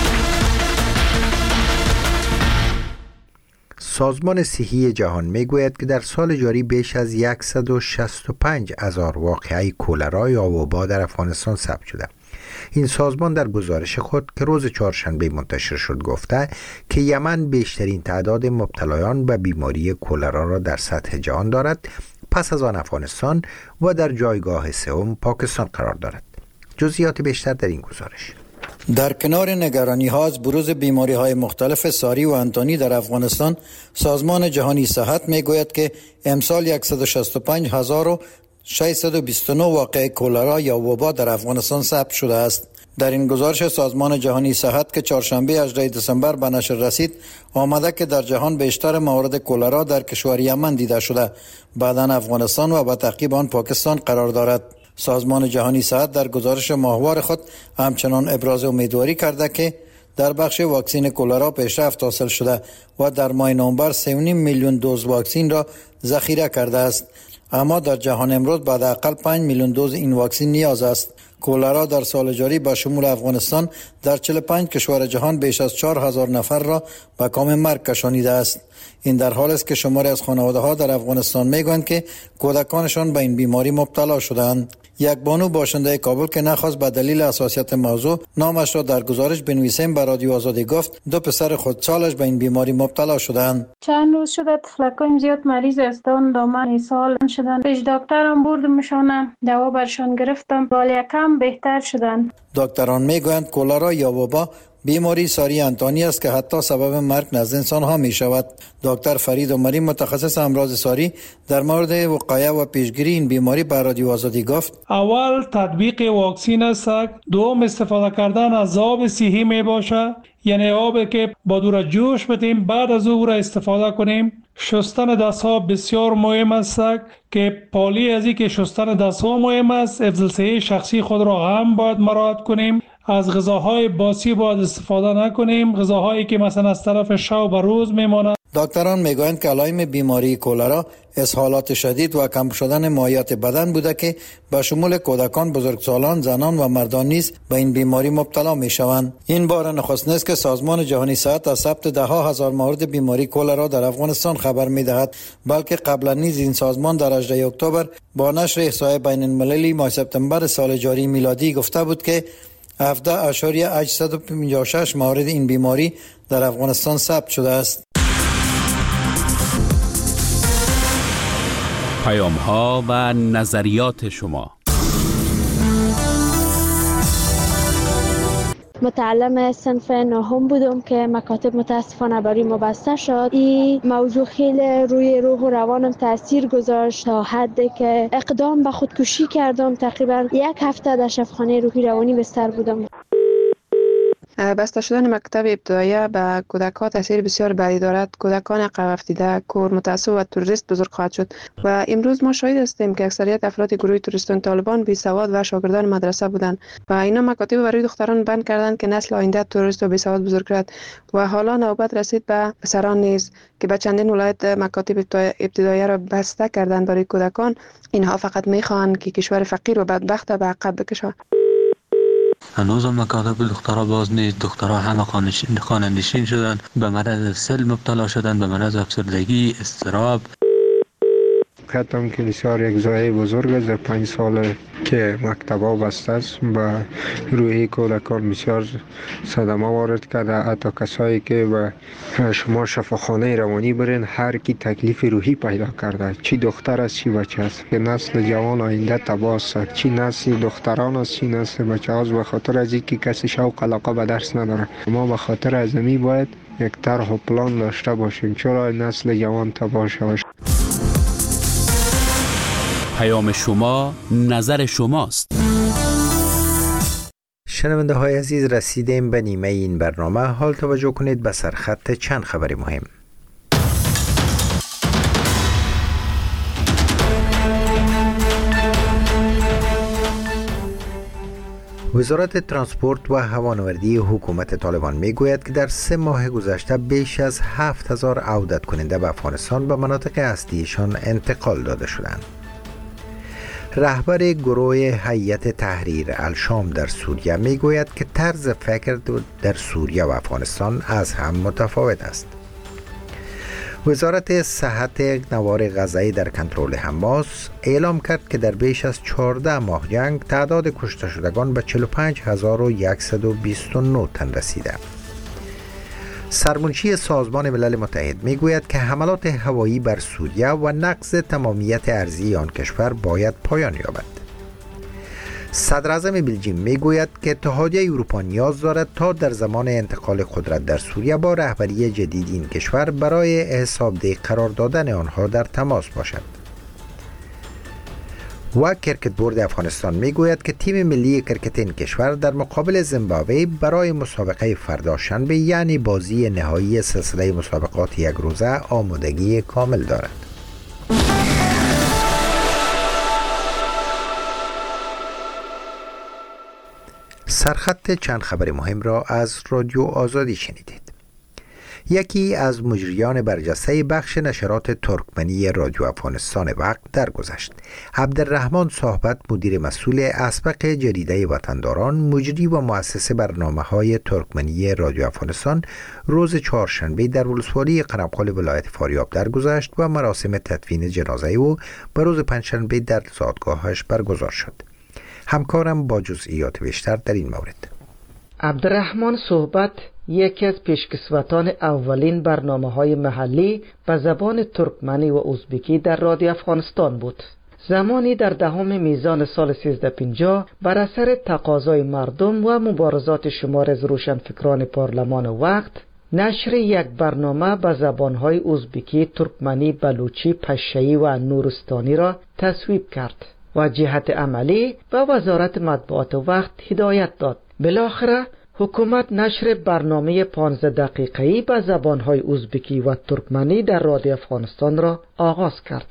Speaker 1: سازمان صحی جهان میگوید که در سال جاری بیش از 165,000 واقعه کولرا یا وبا در افغانستان ثبت شده. این سازمان در گزارش خود که روز چهارشنبه منتشر شد گفته که یمن بیشترین تعداد مبتلایان به بیماری کولرا را در سطح جهان دارد، پس از آن افغانستان و در جایگاه سوم پاکستان قرار دارد. جزئیات بیشتر در این گزارش.
Speaker 17: در کنار نگرانی ها از بروز بیماری های مختلف ساری و انتانی در افغانستان، سازمان جهانی صحت می گوید که امسال 165,629 واقعه کولرا یا وبا در افغانستان ثبت شده است. در این گزارش سازمان جهانی صحت که چهارشنبه 18 دسامبر به نشر رسید آمده که در جهان بیشتر موارد کولرا در کشور یمن دیده شده، بعداً افغانستان و به تعقیب آن پاکستان قرار دارد. سازمان جهانی صحت در گزارش ماهوار خود همچنان ابراز امیدواری کرده که در بخش واکسین کولرا پیشرفت حاصل شده و در ماه نوامبر 3.5 میلیون دوز واکسین را ذخیره کرده است، اما در جهان امروز بعد اقل 5 میلیون دوز این واکسین نیاز است. کولرا در سال جاری با شمول افغانستان در 45 کشور جهان بیش از 4,000 نفر را به کام مرگ کشانیده است. این در حالی است که شماری از خانواده‌ها در افغانستان میگویند که کودکانشان به این بیماری مبتلا شدند. یک بانو باشنده کابل که نخواست به دلیل حساسیت موضوع نامش را در گزارش بنویسیم به رادیو آزادی گفت 2 پسر خودسالش به این بیماری مبتلا شدند.
Speaker 18: چند روز شده طفلکان زیاد مریض استان دامن سال شدن. پیش دکترم بردمشان، دوا برشان گرفتم، حال یکم بهتر شدن.
Speaker 17: دکتران میگویند کولرا یا وبا بیماری ساری انتانی است که حتی سبب مرگ نزد انسان ها می شود. دکتر فرید عمری متخصص امراض ساری در مورد وقایع و پیشگیری این بیماری به رادیو آزادی گفت:
Speaker 19: اول تطبیق واکسین است، دوم استفاده کردن از آب صحی می باشه، یعنی آبی که با دور جوش بدیم بعد از او را استفاده کنیم. شستن دست ها بسیار مهم است که پالی از این که شستن دست ها مهم است، حفظ صحت شخصی خود را هم باید مراعات کنیم. از غذاهای باسی باید استفاده نکنیم، غذاهایی که مثلا از طرف شب و روز میمانند.
Speaker 17: دکتران میگویند که علائم بیماری کولرا اسهالات شدید و کم شدن مایعات بدن بوده که به شمول کودکان، بزرگسالان، زنان و مردان نیز به این بیماری مبتلا میشوند. این بار نخست است که سازمان جهانی صحت از ثبت ده‌ها هزار مورد بیماری کولرا در افغانستان خبر میدهد، بلکه قبلا نیز این سازمان در 18 اکتبر با نشر احصای بین المللی ماه سپتامبر سال جاری میلادی گفته بود که 17.856 مورد این بیماری در افغانستان ثبت شده است.
Speaker 11: پیام‌ها و نظریات شما.
Speaker 5: متعلم صنف نهم بودم که مکاتب متاسفانه برای ما بسته شد. این موضوع خیلی روی روح و روانم تاثیر گذاشت تا حدی که اقدام به خودکشی کردم. تقریبا 1 هفته در شفاخانه روحی روانی بستر بودم.
Speaker 20: بسته شدن مکتب ابتدایی به کودکان تاثیر بسیار بدی دارد. کودکان عقب افتاده، کور، متعصب و تروریست بزرگ خواهد شد و امروز ما شاهد هستیم که اکثریت افراد گروه تروریستان طالبان بی سواد و شاگردان مدرسه بودند و اینا مکاتب برای دختران بند کردند که نسل آینده تروریست و بی سواد بزرگ کرد و حالا نوبت رسید به پسران نیز که به چندین ولایت مکاتب ابتدایی را بسته کردند برای کودکان. اینها فقط میخواهند که کشور فقیر و بدبخت به عقب بکشند.
Speaker 21: هنوز مکاتب دخترها باز نیست. دخترها همه خانه نشین شدن، به مرض سل مبتلا شدن، به مرض افسردگی، اضطراب.
Speaker 22: خطم کلیسار یک زایه بزرگ است. در 5 سال
Speaker 6: که مکتب‌ها بسته است و روحی کودکان بسیار صدمه وارد کرده. حتی کسایی که به شما شفاخانه روانی برین هر کی تکلیف روحی پیدا کرده، چی دختر است چی بچه است، که نسل جوان آینده تباه است، چی نسل دختران است چی نسل بچه است، به خاطر از اینکه کسی شوق علاقه به درس نداره. ما به خاطر ازمی باید یک طرح و پلان داشته باشیم چرا نسل جوان تباه شود.
Speaker 11: پیام شما نظر شماست.
Speaker 1: شنونده های عزیز، رسیدیم به نیمه این برنامه. حال توجه کنید به سرخط چند خبر مهم. وزارت ترانسپورت و هوانوردی حکومت طالبان میگوید که در 3 ماه گذشته بیش از 7000 عودت کننده به افغانستان به مناطق اصلیشان انتقال داده شدند. رهبر گروه هیئت تحریر الشام در سوریه میگوید که طرز فکر در سوریه و افغانستان از هم متفاوت است. وزارت صحت نوار غزه‌ای در کنترل حماس اعلام کرد که در بیش از 14 ماه جنگ تعداد کشته شدگان به 45129 تن رسیده. سرمنشی سازمان ملل متحد میگوید که حملات هوایی بر سوریه و نقض تمامیت ارضی آن کشور باید پایان یابد. صدر اعظم بلژیم میگوید که اتحادیه اروپا نیاز دارد تا در زمان انتقال قدرت در سوریه با رهبری جدید این کشور برای حسابدهی قرار دادن آنها در تماس باشد. و کرکت بورد افغانستان میگوید که تیم ملی کرکت این کشور در مقابل زیمبابوه برای مسابقه فردا شنبه یعنی بازی نهایی سلسله مسابقات یک روزه آمادگی کامل دارد. سرخط چند خبر مهم را از رادیو آزادی شنیدید. یکی از مجریان برجسته بخش نشرات ترکمنی رادیو افغانستان وقت درگذشت. عبدالرحمن صحبت، مدیر مسئول اسبق جریده وطنداران، مجری و مؤسس برنامه‌های ترکمنی رادیو افغانستان، روز چهارشنبه در ولسوالی قرمقال ولایت فاریاب درگذشت و مراسم تدفین جنازه او به روز پنجشنبه در زادگاهش برگزار شد. همکارم با جزئیات بیشتر در این مورد.
Speaker 22: عبدالرحمن صحبت یکی از پیشکسوتان اولین برنامه‌های محلی به زبان ترکمنی و ازبکی در رادیو افغانستان بود. زمانی در 10 میزان سال 1350 بر اثر تقاضای مردم و مبارزات شمار از روشنفکران پارلمان وقت، نشر یک برنامه به زبان‌های ازبکی، ترکمنی، بلوچی، پشه‌ای و نورستانی را تصویب کرد و جهت عملی به وزارت مطبوعات وقت هدایت داد. بالاخره حکومت نشر برنامه 15 دقیقه‌ای به زبان‌های ازبکی و ترکمنی در رادیو افغانستان را آغاز کرد.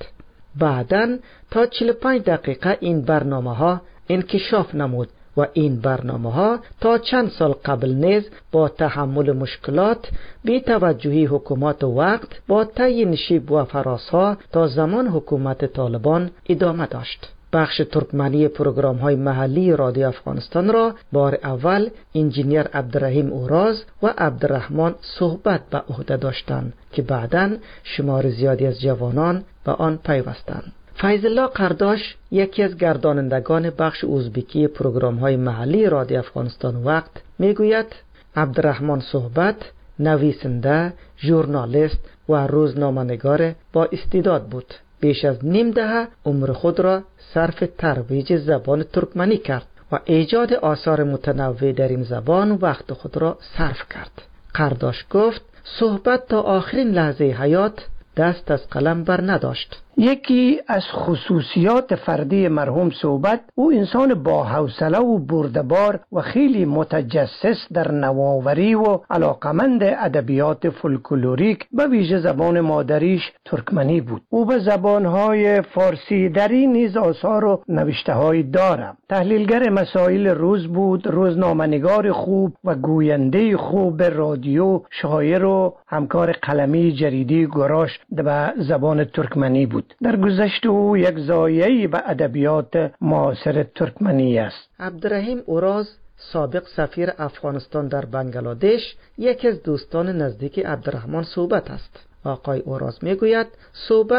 Speaker 22: بعداً تا 45 دقیقه این برنامه‌ها انکشاف نمود و این برنامه‌ها تا چند سال قبل نیز با تحمل مشکلات، بی توجهی حکومت وقت با طی نشیب و فراس‌ها تا زمان حکومت طالبان ادامه داشت. بخش ترکمنی پروگرام‌های محلی رادیو افغانستان را بار اول انجینیر عبدالرحیم اوراز و عبدالرحمن صحبت به عهده داشتند که بعداً شمار زیادی از جوانان به آن پیوستند. فیض‌الله قرداش یکی از گردانندگان بخش ازبکی پروگرام‌های محلی رادیو افغانستان وقت میگوید عبدالرحمن صحبت نویسنده، ژورنالیست و روزنامه‌نگار با استعداد بود. بیش از نیم دهه عمر خود را صرف ترویج زبان ترکمنی کرد و ایجاد آثار متنوع در این زبان وقت خود را صرف کرد. قرداش گفت صحبت تا آخرین لحظه حیات دست از قلم بر نداشت.
Speaker 23: یکی از خصوصیات فردی مرحوم صحبت، او انسان با حوصله و بردبار و خیلی متجسس در نوآوری و علاقمند ادبیات فولکلوریک به ویژه زبان مادریش ترکمنی بود. او به زبانهای فارسی دری نیز آثار و نوشته‌هایی دارد. تحلیلگر مسائل روز بود، روزنامه‌نگار خوب و گوینده خوب رادیو، شاعر و همکار قلمی جریده گراش به زبان ترکمنی بود. در گذشته او یک زایه‌ای به ادبیات معاصر ترکمنی است.
Speaker 22: عبدالرحیم اوراز، سابق سفیر افغانستان در بنگلادش، یکی از دوستان نزدیک عبدالرحمن صحبت است. آقای اوراز میگوید صحبت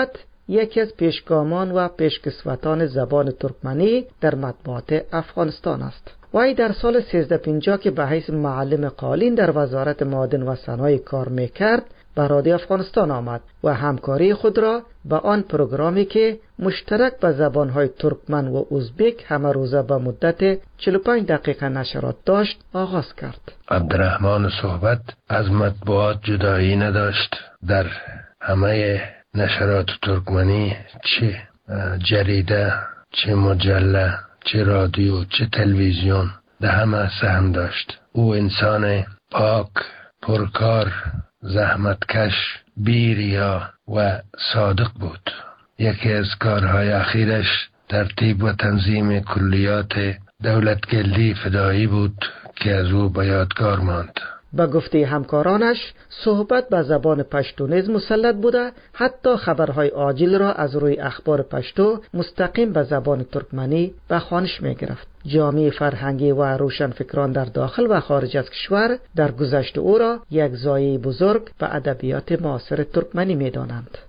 Speaker 22: یکی از پیشگامان و پیشکسوتان زبان ترکمنی در مطبوعات افغانستان است. وی در سال 1350 که به حیث معلم قالین در وزارت معادن و صنایع کار میکرد به رادیو افغانستان آمد و همکاری خود را به آن پروگرامی که مشترک به زبانهای ترکمن و ازبک همه روزه به مدت 45 دقیقه نشرات داشت آغاز کرد.
Speaker 3: عبدالرحمن صحبت از مطبوعات جدایی نداشت. در همه نشرات ترکمنی، چه جریده، چه مجله، چه رادیو، چه تلویزیون، در همه سهم داشت. او انسان پاک، پرکار، زحمتکش، بی‌ریا و صادق بود. یکی از کارهای اخیرش ترتیب و تنظیم کلیات دولتگردی فدایی بود که از او به یادگار ماند.
Speaker 22: با گفته همکارانش صحبت به زبان پشتو نیز مسلط بوده، حتی خبرهای عاجل را از روی اخبار پشتو مستقیم به زبان ترکمنی به خوانش می گرفت. جامعه فرهنگی و روشنفکران در داخل و خارج از کشور در گذشته او را یک زایه بزرگ به ادبیات معاصر ترکمنی می دانند.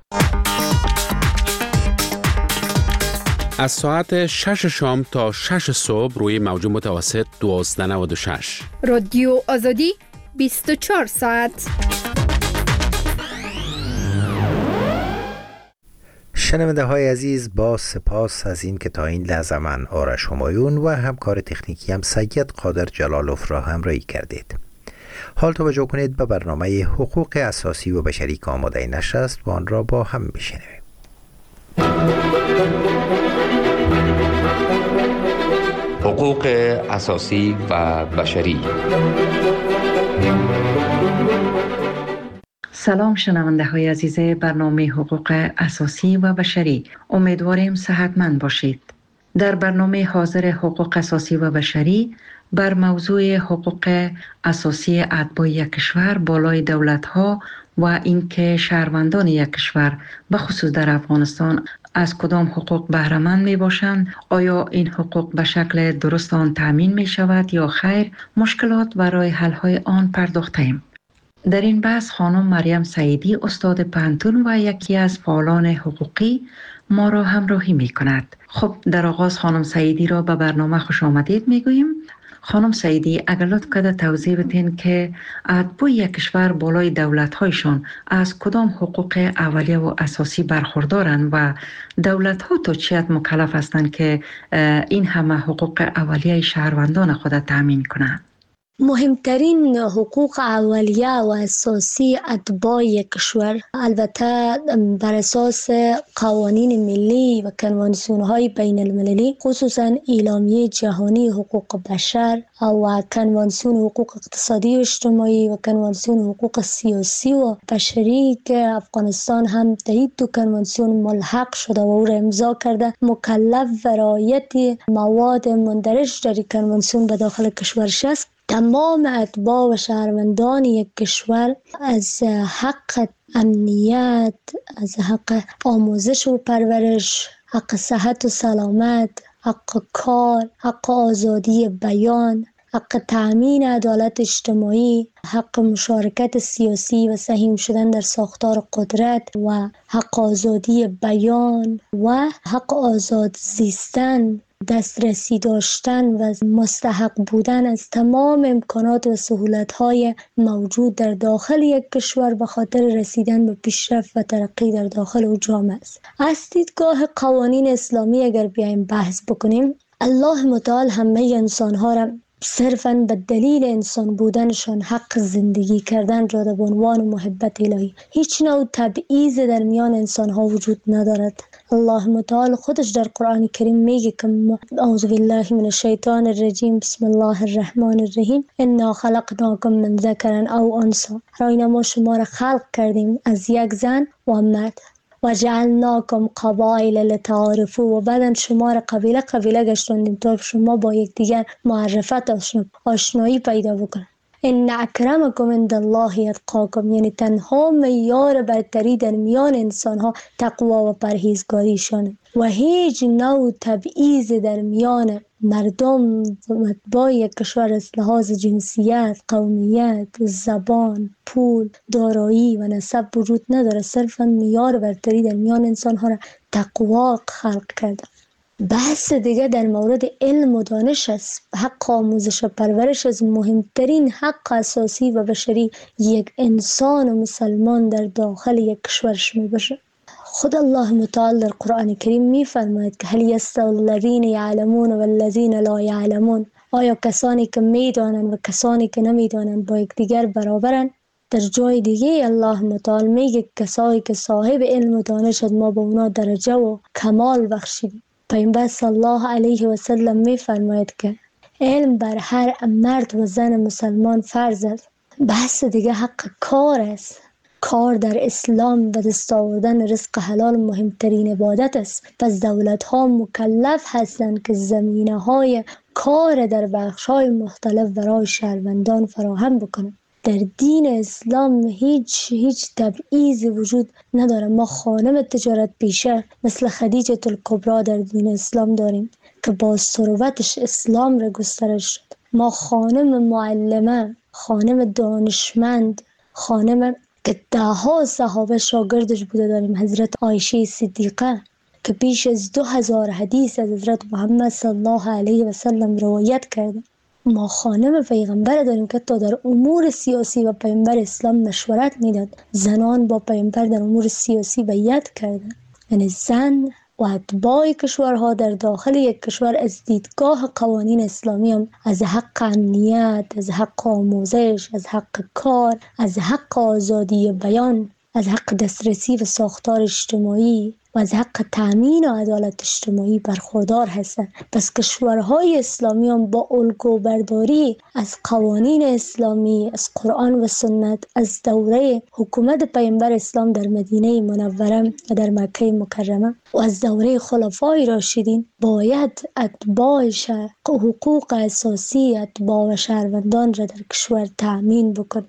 Speaker 11: از ساعت 6 شام تا 6 صبح روی موج متوسط 1296
Speaker 7: رادیو آزادی 24 ساعت.
Speaker 1: شنونده های عزیز، با سپاس از این که تا این لحظه من آرش همایون و همکار تکنیکی هم سید قادر جلالوف را همراهی کردید. حال توجه کنید به برنامه حقوق اساسی و بشری که آماده نشر است و آن را با هم بشنویم.
Speaker 8: حقوق اساسی و بشری.
Speaker 4: سلام شنونده های عزیز برنامه حقوق اساسی و بشری، امیدواریم صحتمند باشید. در برنامه حاضر حقوق اساسی و بشری بر موضوع حقوق اساسی اتباع یک کشور بالای دولت‌ها و اینکه شهروندان یک کشور به خصوص در افغانستان از کدام حقوق بهره مند می باشند، آیا این حقوق به شکل درست آن تامین می شود یا خیر، مشکلات و راه حل های آن پرداختیم. در این بحث خانم مریم سعیدی استاد پانتون و یکی از فعالان حقوقی ما را همراهی می کند. خب در آغاز خانم سعیدی را به برنامه خوش آمدید می گوییم. خانم سعیدی، اگر لطف کنید توضیح بدین که اتباع یک کشور بالای دولت‌هایشان از کدام حقوق اولیه و اساسی برخوردارند و دولت‌ها تا چه حد مکلف هستند که این همه حقوق اولیه شهروندان خود تامین کنند؟
Speaker 5: مهمترین حقوق اولیه و اساسی اتباع یک کشور البته بر اساس قوانین ملی و کنوانسیون‌های بین المللی، خصوصا اعلامیه جهانی حقوق بشر و کنوانسیون حقوق اقتصادی و اجتماعی و کنوانسیون حقوق سیاسی و بشری که افغانستان هم در این دو کنوانسیون ملحق شده و او را امضا کرده، مکلف و رعایت مواد مندرج در کنوانسیون به داخل کشورش است. تمام اتباع و شهروندان یک کشور از حق امنیت، از حق آموزش و پرورش، حق صحت و سلامت، حق کار، حق آزادی بیان، حق تأمین عدالت اجتماعی، حق مشارکت سیاسی و سهیم شدن در ساختار قدرت و حق آزادی بیان و حق آزاد زیستن، دسترسی داشتن و مستحق بودن از تمام امکانات و سهولت‌های موجود در داخل یک کشور به خاطر رسیدن به پیشرفت و ترقی در داخل او جامعه است. از دیدگاه قوانین اسلامی اگر بیایم بحث بکنیم، الله متعال همه انسان‌ها را صرفاً به دلیل انسان بودنشان حق زندگی کردن را به عنوان محبت الهی، هیچ نوع تبعیض در میان انسان‌ها وجود ندارد. الله متعال خودش در قرآن کریم میگه که اعوذ بالله من الشیطان الرجیم بسم الله الرحمن الرحیم انا خلقناکم من ذکر او انثی، راینا ما شما را خلق کردیم از یک زن و مرد و جعلناکم قبایل لتعارفوا، و بعدن شما را قبیله قبیله گشتاندیم تا شما با یکدیگر معرفت آشنایی پیدا بکنید. ان اکرمکم عند الله اتقاکم، یعنی تنها معیار برتری در میان انسان‌ها تقوا و پرهیزگاریشانه و هیچ نوع تبعیض در میان مردم و مطبوع یک کشور از لحاظ جنسیت، قومیت، زبان، پول، دارایی و نسب وجود نداره. صرفا معیار برتری در میان انسان ها را تقوا خلق کرده. بحث دیگه در مورد علم و دانش است. حق آموزش و پرورش از مهمترین حق اساسی و بشری یک انسان و مسلمان در داخل یک کشورش می باشه. خود الله متعال در قرآن کریم می فرماید که هل یستوی الذین یعلمون و الذین لا یعلمون، آیا کسانی که می دانند و کسانی که نمی دانند با یکدیگر برابرند؟ در جای دیگه الله متعال میگه کسایی که صاحب علم و دانش ما با اونا درجه و کمال بخشیدیم. پیامبر صلی الله علیه و سلم می فرماید که علم بر هر مرد و زن مسلمان فرض است. بحث دیگه حق کار است. کار در اسلام و دست آوردن رزق حلال مهمترین عبادت است. پس دولت ها مکلف هستند که زمینه های کار در بخش های مختلف برای شهروندان فراهم بکنند. در دین اسلام هیچ تبعیضی وجود نداره. ما خانم تجارت پیشه مثل خدیجه الکبری در دین اسلام داریم که با ثروتش اسلام را گسترش شد. ما خانم معلمه، خانم دانشمند، خانم که دهها صحابه شاگردش بوده داریم. حضرت عایشه صدیقه که بیش از 2000 حدیث از حضرت محمد صلی الله علیه و سلم روایت کرده. ما خانم پیغمبر داریم که تا در امور سیاسی و پیغمبر اسلام مشورت میداد. زنان با پیغمبر در امور سیاسی بیعت کردند. یعنی زن و اتباع کشورها در داخل یک کشور از دیدگاه قوانین اسلامی هم از حق امنیت، از حق آموزش، از حق کار، از حق آزادی بیان، از حق دسترسی و ساختار اجتماعی و از حق تأمین و عدالت اجتماعی برخوردار هستند. پس کشورهای اسلامی هم با الگو برداری از قوانین اسلامی، از قرآن و سنت، از دوره حکومت پیامبر اسلام در مدینه منوره و در مکه مکرمه و از دوره خلفای راشدین باید اتباعش حقوق اساسی اتباع و شهروندان را در کشور تأمین بکن.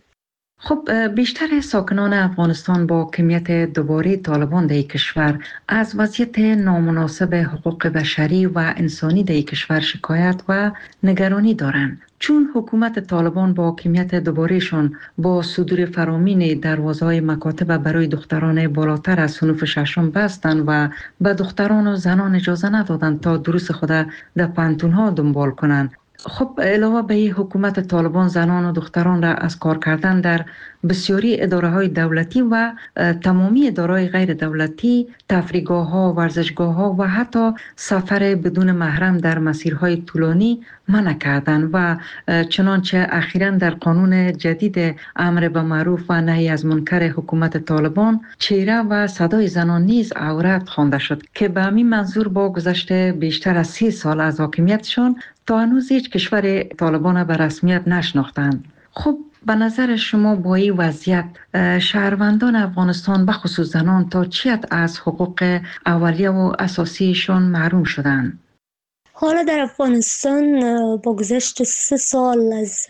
Speaker 4: خب بیشتر ساکنان افغانستان با کمیت دوباره طالبان در کشور از وضعیت نامناسب حقوق بشری و انسانی در کشور شکایت و نگرانی دارند. چون حکومت طالبان با کمیت دوبارهشان با صدور فرامین دروازه‌های مکاتب برای دختران بالاتر از صنف ششم بستند و به دختران و زنان اجازه ندادند تا دروس خود در پانتون‌ها دنبال کنند. خب علاوه به حکومت طالبان زنان و دختران را از کار کردن در بسیاری اداره‌های دولتی و تمامی اداره‌های غیر دولتی، تفریحگاه‌ها، ورزشگاه‌ها و حتی سفر بدون محرم در مسیرهای طولانی منع کردند و چنانچه اخیراً در قانون جدید امر به معروف و نهی از منکر حکومت طالبان چهره و صدای زنان نیز عورت خوانده شد که به همین منظور با گذشت بیشتر از 30 سال از حاکمیتشان تا هنوز هیچ کشور طالبان به رسمیت نشناختند. خب به نظر شما با این وضعیت شهروندان افغانستان به خصوص زنان تا چی حد از حقوق اولیه و اساسیشون محروم شدند؟
Speaker 5: حالا در افغانستان با گذشت 3 سال از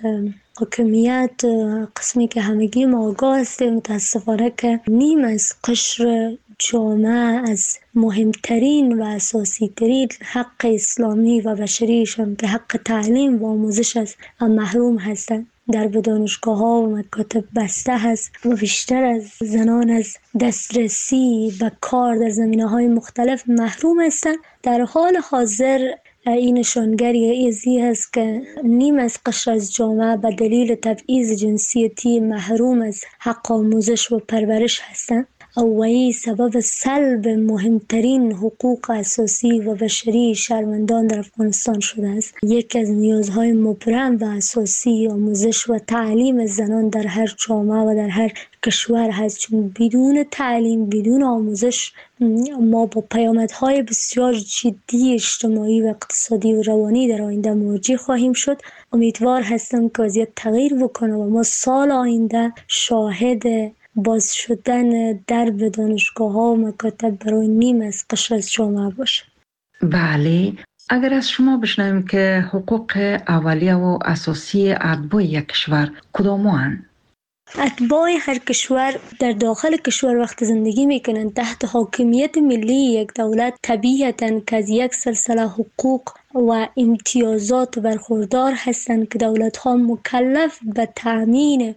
Speaker 5: حاکمیت قسمی که همگی ما آگاه هستیم متاسفانه که نیم از قشر جامعه از مهمترین و اساسی ترین حق اسلامی و بشریشان که حق تعلیم و آموزش است محروم هستند. در دانشگاه ها و مکاتب بسته هست و بیشتر از زنان از دسترسی و کار در زمینه های مختلف محروم هستند. در حال حاضر این نشانگری ازی هست که نیم از قشر از جامعه به دلیل تبعیض جنسیتی محروم از حق آموزش و پرورش هستند و این سبب سلب مهمترین حقوق اساسی و بشری شهروندان در افغانستان شده است. یکی از نیازهای مبرم و اساسی آموزش و تعلیم زنان در هر جامعه و در هر کشور هست، چون بدون تعلیم، بدون آموزش ما با پیامدهای بسیار جدی اجتماعی و اقتصادی و روانی در آینده مواجه خواهیم شد. امیدوار هستم که وضعیت تغییر بکنه و ما سال آینده شاهد باز شدن درب دانشگاه ها و مکاتب برای نیم از قشر از جامعه باشه.
Speaker 4: بله، اگر از شما بشنویم که حقوق اولیه و اساسی اتباع یک کشور کدام‌اند؟
Speaker 5: اتباع هر کشور در داخل کشور وقت زندگی میکنند تحت حاکمیت ملی یک دولت، طبیعتاً که از یک سلسله حقوق و امتیازات برخوردار هستند که دولت ها مکلف به تأمین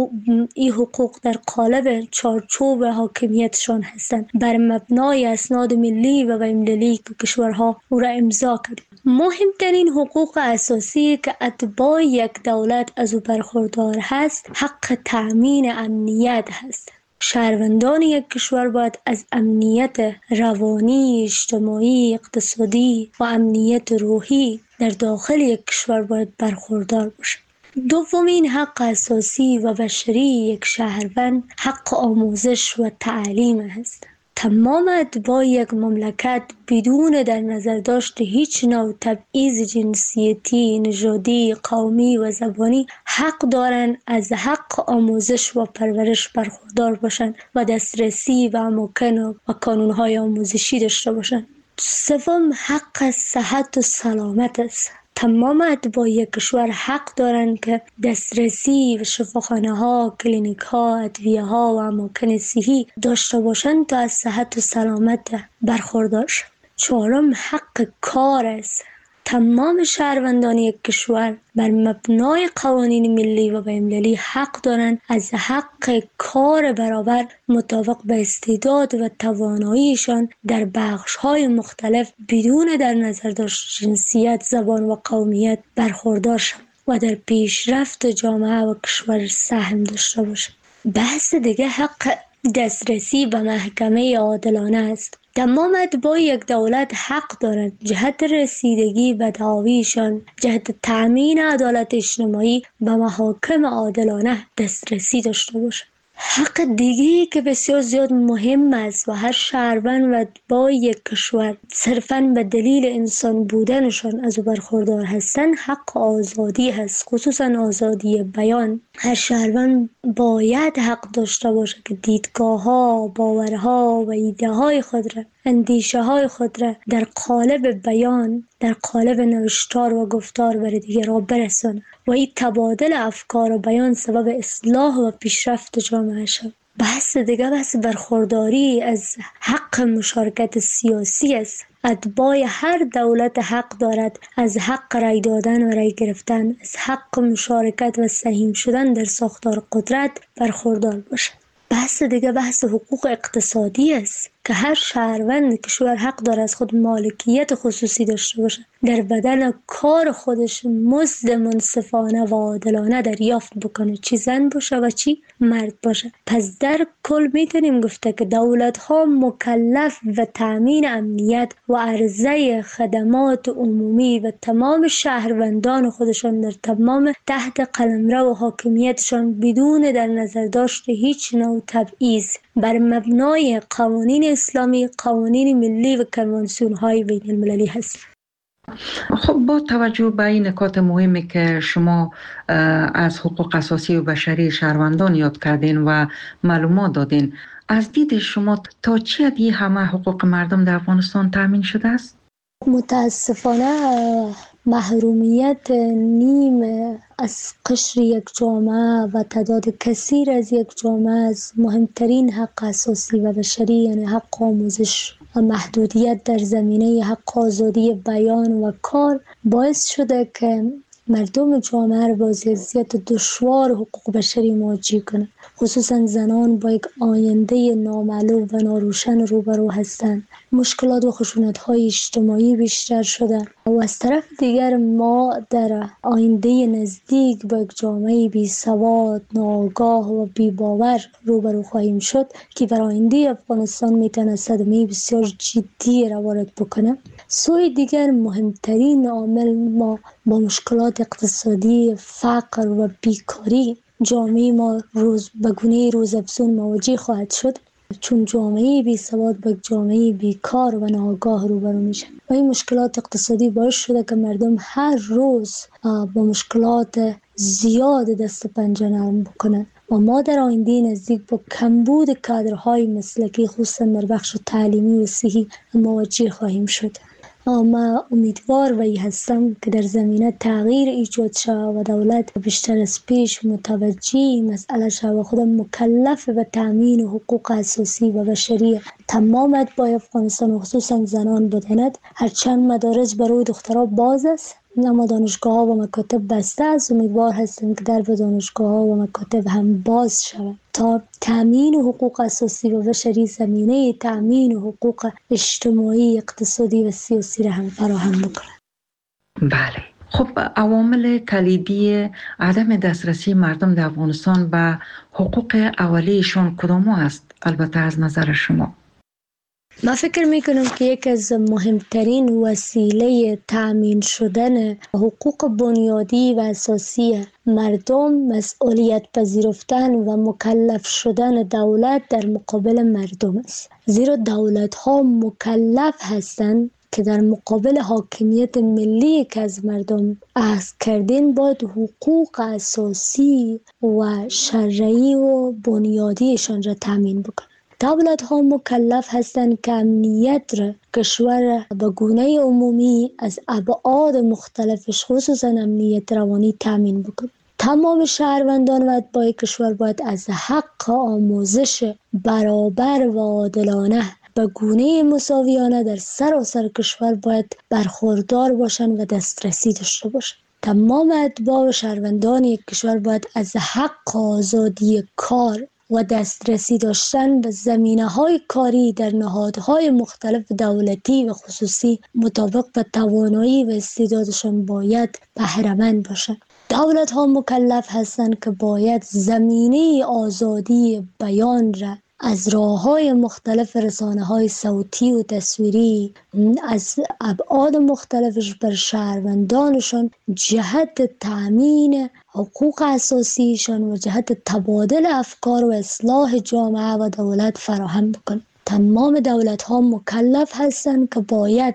Speaker 5: این حقوق در قالب چارچوب حاکمیتشان هستند بر مبنای اسناد ملی و بین‌المللی که کشورها او را امضا کرده. مهمترین حقوق اساسی که اتباع یک دولت از او برخوردار هست حق تأمین امنیت هست. شهروندان یک کشور باید از امنیت روانی، اجتماعی، اقتصادی و امنیت روحی در داخل یک کشور باید برخوردار باشند. دومین حق اساسی و بشری یک شهروند حق آموزش و تعلیم است. تمام اتباع یک مملکت بدون در نظر داشت هیچ نوع تبعیض جنسیتی، نژادی، قومی و زبانی حق دارند از حق آموزش و پرورش برخوردار باشند و دسترسی و اماکن و کانون‌های آموزشی داشته باشند. سوم حق صحت و سلامت است. تمام اتباع یک کشور حق دارند که دسترسی به شفاخانه ها، کلینیک ها، ادویه ها و اماکن صحی داشته باشند تا از صحت و سلامت برخوردار شوند. چهارم حق کار است. تمام شهروندان یک کشور بر مبنای قوانین ملی و بین‌المللی حق دارند از حق کار برابر مطابق به استعداد و تواناییشان در بخش‌های مختلف بدون در نظر داشت جنسیت، زبان و قومیت برخوردار شوند و در پیشرفت جامعه و کشور سهم داشته باشند. بحث دیگه حق دسترسی به محکمه عادلانه است. تمام اتباع یک دولت حق دارند جهت رسیدگی به دعاویشان، جهت تأمین عدالت اجتماعی به محاکم عادلانه دسترسی داشته باشند. حق دیگری که بسیار زیاد مهم است و هر شهروند و اتباع یک کشور صرفاً به دلیل انسان بودنشان از او برخوردار هستند حق آزادی هست، خصوصاً آزادی بیان. هر شهروند باید حق داشته باشه که دیدگاه‌ها، باورها و ایده‌های خود را، اندیشه‌های خود را در قالب بیان، در قالب نوشتار و گفتار بر دیگران برساند و این تبادل افکار و بیان سبب اصلاح و پیشرفت جامعه شد. بحث دیگه بحث برخورداری از حق مشارکت سیاسی است. اتباع هر دولت حق دارد از حق رای دادن و رای گرفتن، از حق مشارکت و سهیم شدن در ساختار قدرت برخوردار باشد. بحث دیگه بحث حقوق اقتصادی است که هر شهروند کشور حق دارد از خود مالکیت خصوصی داشته باشد، در بدل کار خودش مزد منصفانه و عادلانه دریافت بکنه، چی زن باشه و چی مرد باشه. پس در کل میتونیم گفته که دولت ها مکلف و تأمین امنیت و عرضه خدمات عمومی و تمام شهروندان خودشان در تمام تحت قلمرو و حاکمیتشان بدون در نظر داشت هیچ نوع تبعیض بر مبنای قوانین اسلامی، قوانین ملی و کنوانسیون های بین المللی هست.
Speaker 4: خب با توجه به این نکات مهمی که شما از حقوق اساسی و بشری شهروندان یاد کردین و معلومات دادین، از دید شما تا چه حدی همه حقوق مردم در افغانستان تامین شده است؟
Speaker 5: متاسفانه محرومیت نیم از قشر یک جامعه و تعداد کثیر از یک جامعه از مهمترین حق اساسی و بشری یعنی حق آموزش و محدودیت در زمینه حق آزادی بیان و کار باعث شده که مردم جامعه را با وضعیت دشوار حقوق بشری مواجه کنند. خصوصا زنان با یک آینده نامعلوم و ناروشن روبرو هستند. مشکلات و خشونت‌های اجتماعی بیشتر شده و از طرف دیگر ما در آینده نزدیک با یک جامعه بی سواد، ناآگاه و بی باور روبرو خواهیم شد که بر آینده افغانستان میتونه صدمه بسیار جدی را وارد بکنه. سوی دیگر مهمترین عامل ما با مشکلات اقتصادی، فقر و بیکاری جامعه ما به گونه روزافزون مواجه خواهد شد، چون جامعه بی سواد با جامعه بیکار و ناآگاه روبرو میشه و این مشکلات اقتصادی باعث شده که مردم هر روز با مشکلات زیاد دست پنجه نرم بکنن و ما در آینده نزدیک با کمبود کادرهای مسلکی خصوصا در بخش تعلیمی و صحی مواجه خواهیم شد. ما امیدوار وی هستم که در زمینه تغییر ایجاد شود و دولت بیشتر از پیش متوجه مسئله شود و خود مکلف به تامین حقوق اساسی و بشری تمام اتباع افغانستان و خصوصا زنان بداند. هرچند مدارس برای دخترها باز است اما دانشگاه ها و مکاتب بسته است. امیدوار هستم که در دانشگاه ها و مکاتب هم باز شود تا تامین حقوق اساسی و بشری زمینه تامین حقوق اجتماعی، اقتصادی و سیاسی را هم فراهم بکنند.
Speaker 4: بله. خب عوامل کلیدی عدم دسترسی مردم در افغانستان به حقوق اولیه‌شان کدام است؟ البته از نظر شما.
Speaker 5: من فکر میکنم که یکی از مهمترین وسیله تأمین شدن حقوق بنیادی و اساسی مردم مسئولیت پذیرفتن و مکلف شدن دولت در مقابل مردم است. زیرا دولت ها مکلف هستند که در مقابل حاکمیت ملی که از مردم اخذ کردین باید حقوق اساسی و شرعی و بنیادیشان را تأمین بکنند. دولت ها مکلف هستند که امنیت را کشور به گونه عمومی از ابعاد مختلفش خصوصا امنیت روانی تامین بکنند. تمام شهروندان و اتباع کشور باید از حق آموزش برابر و عادلانه به گونه مساویانه در سراسر کشور باید برخوردار باشند و دسترسی داشته باشند. تمام اتباع و شهروندان یک کشور باید از حق آزادی کار و دسترسی داشتن به زمینه‌های کاری در نهادهای مختلف دولتی و خصوصی مطابق به توانایی و استعدادشان باید بهره‌مند باشند. دولت‌ها مکلف هستند که باید زمینه آزادی بیان را از راه‌های مختلف رسانه‌های صوتی و تصویری از ابعاد مختلفش بر شهروندانشان جهت تأمین حقوق اساسیشان و جهت تبادل افکار و اصلاح جامعه و دولت فراهم بکنند. تمام دولت‌ها مکلف هستند که باید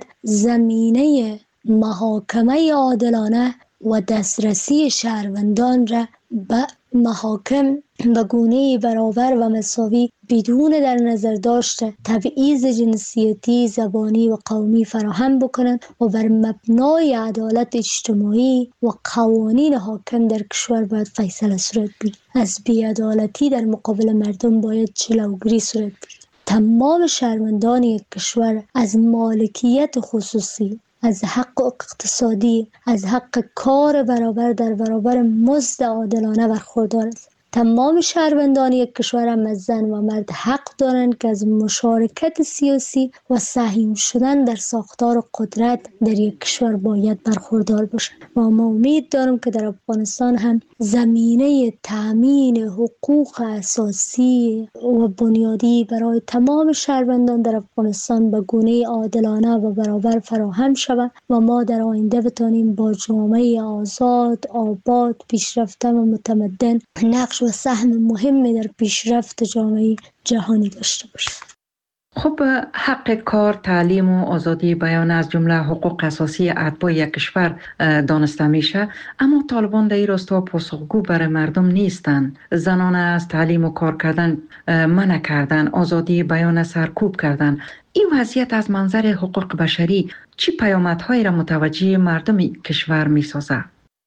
Speaker 5: زمینه محاکمه عادلانه و دسترسی شهروندان را به محاکم به گونه برابر و مساوی بدون در نظر داشته تبعیض جنسیتی، زبانی و قومی فراهم بکنند و بر مبنای عدالت اجتماعی و قوانین حاکم در کشور باید فیصله صورت بگیرد. از بی‌عدالتی در مقابل مردم باید جلوگیری صورت بگیرد. تمام شهروندان یک کشور از مالکیت خصوصی، از حق اقتصادی، از حق کار برابر در برابر مزد عادلانه برخوردار است. تمام شهروندان یک کشور هم از زن و مرد حق دارند که از مشارکت سیاسی و سهم شدن در ساختار قدرت در یک کشور باید برخوردار باشند. و ما امید دارم که در افغانستان هم زمینه تأمین حقوق اساسی و بنیادی برای تمام شهروندان در افغانستان به گونه عادلانه و برابر فراهم شود و ما در آینده بتانیم با جامعه آزاد، آباد، پیشرفته و متمدن نقش و سهم مهمی در پیشرفت جامعه جهانی داشته باشیم.
Speaker 4: خب حق کار، تعلیم و آزادی بیان از جمله حقوق اساسی اتباع یک کشور دانسته میشه، اما طالبان در این راستا پاسخگو برای مردم نیستند. زنان از تعلیم و کار کردن منع کردن، آزادی بیان سرکوب کردن. این وضعیت از منظر حقوق بشری چه پیامدهایی را متوجه مردم کشور میسازه؟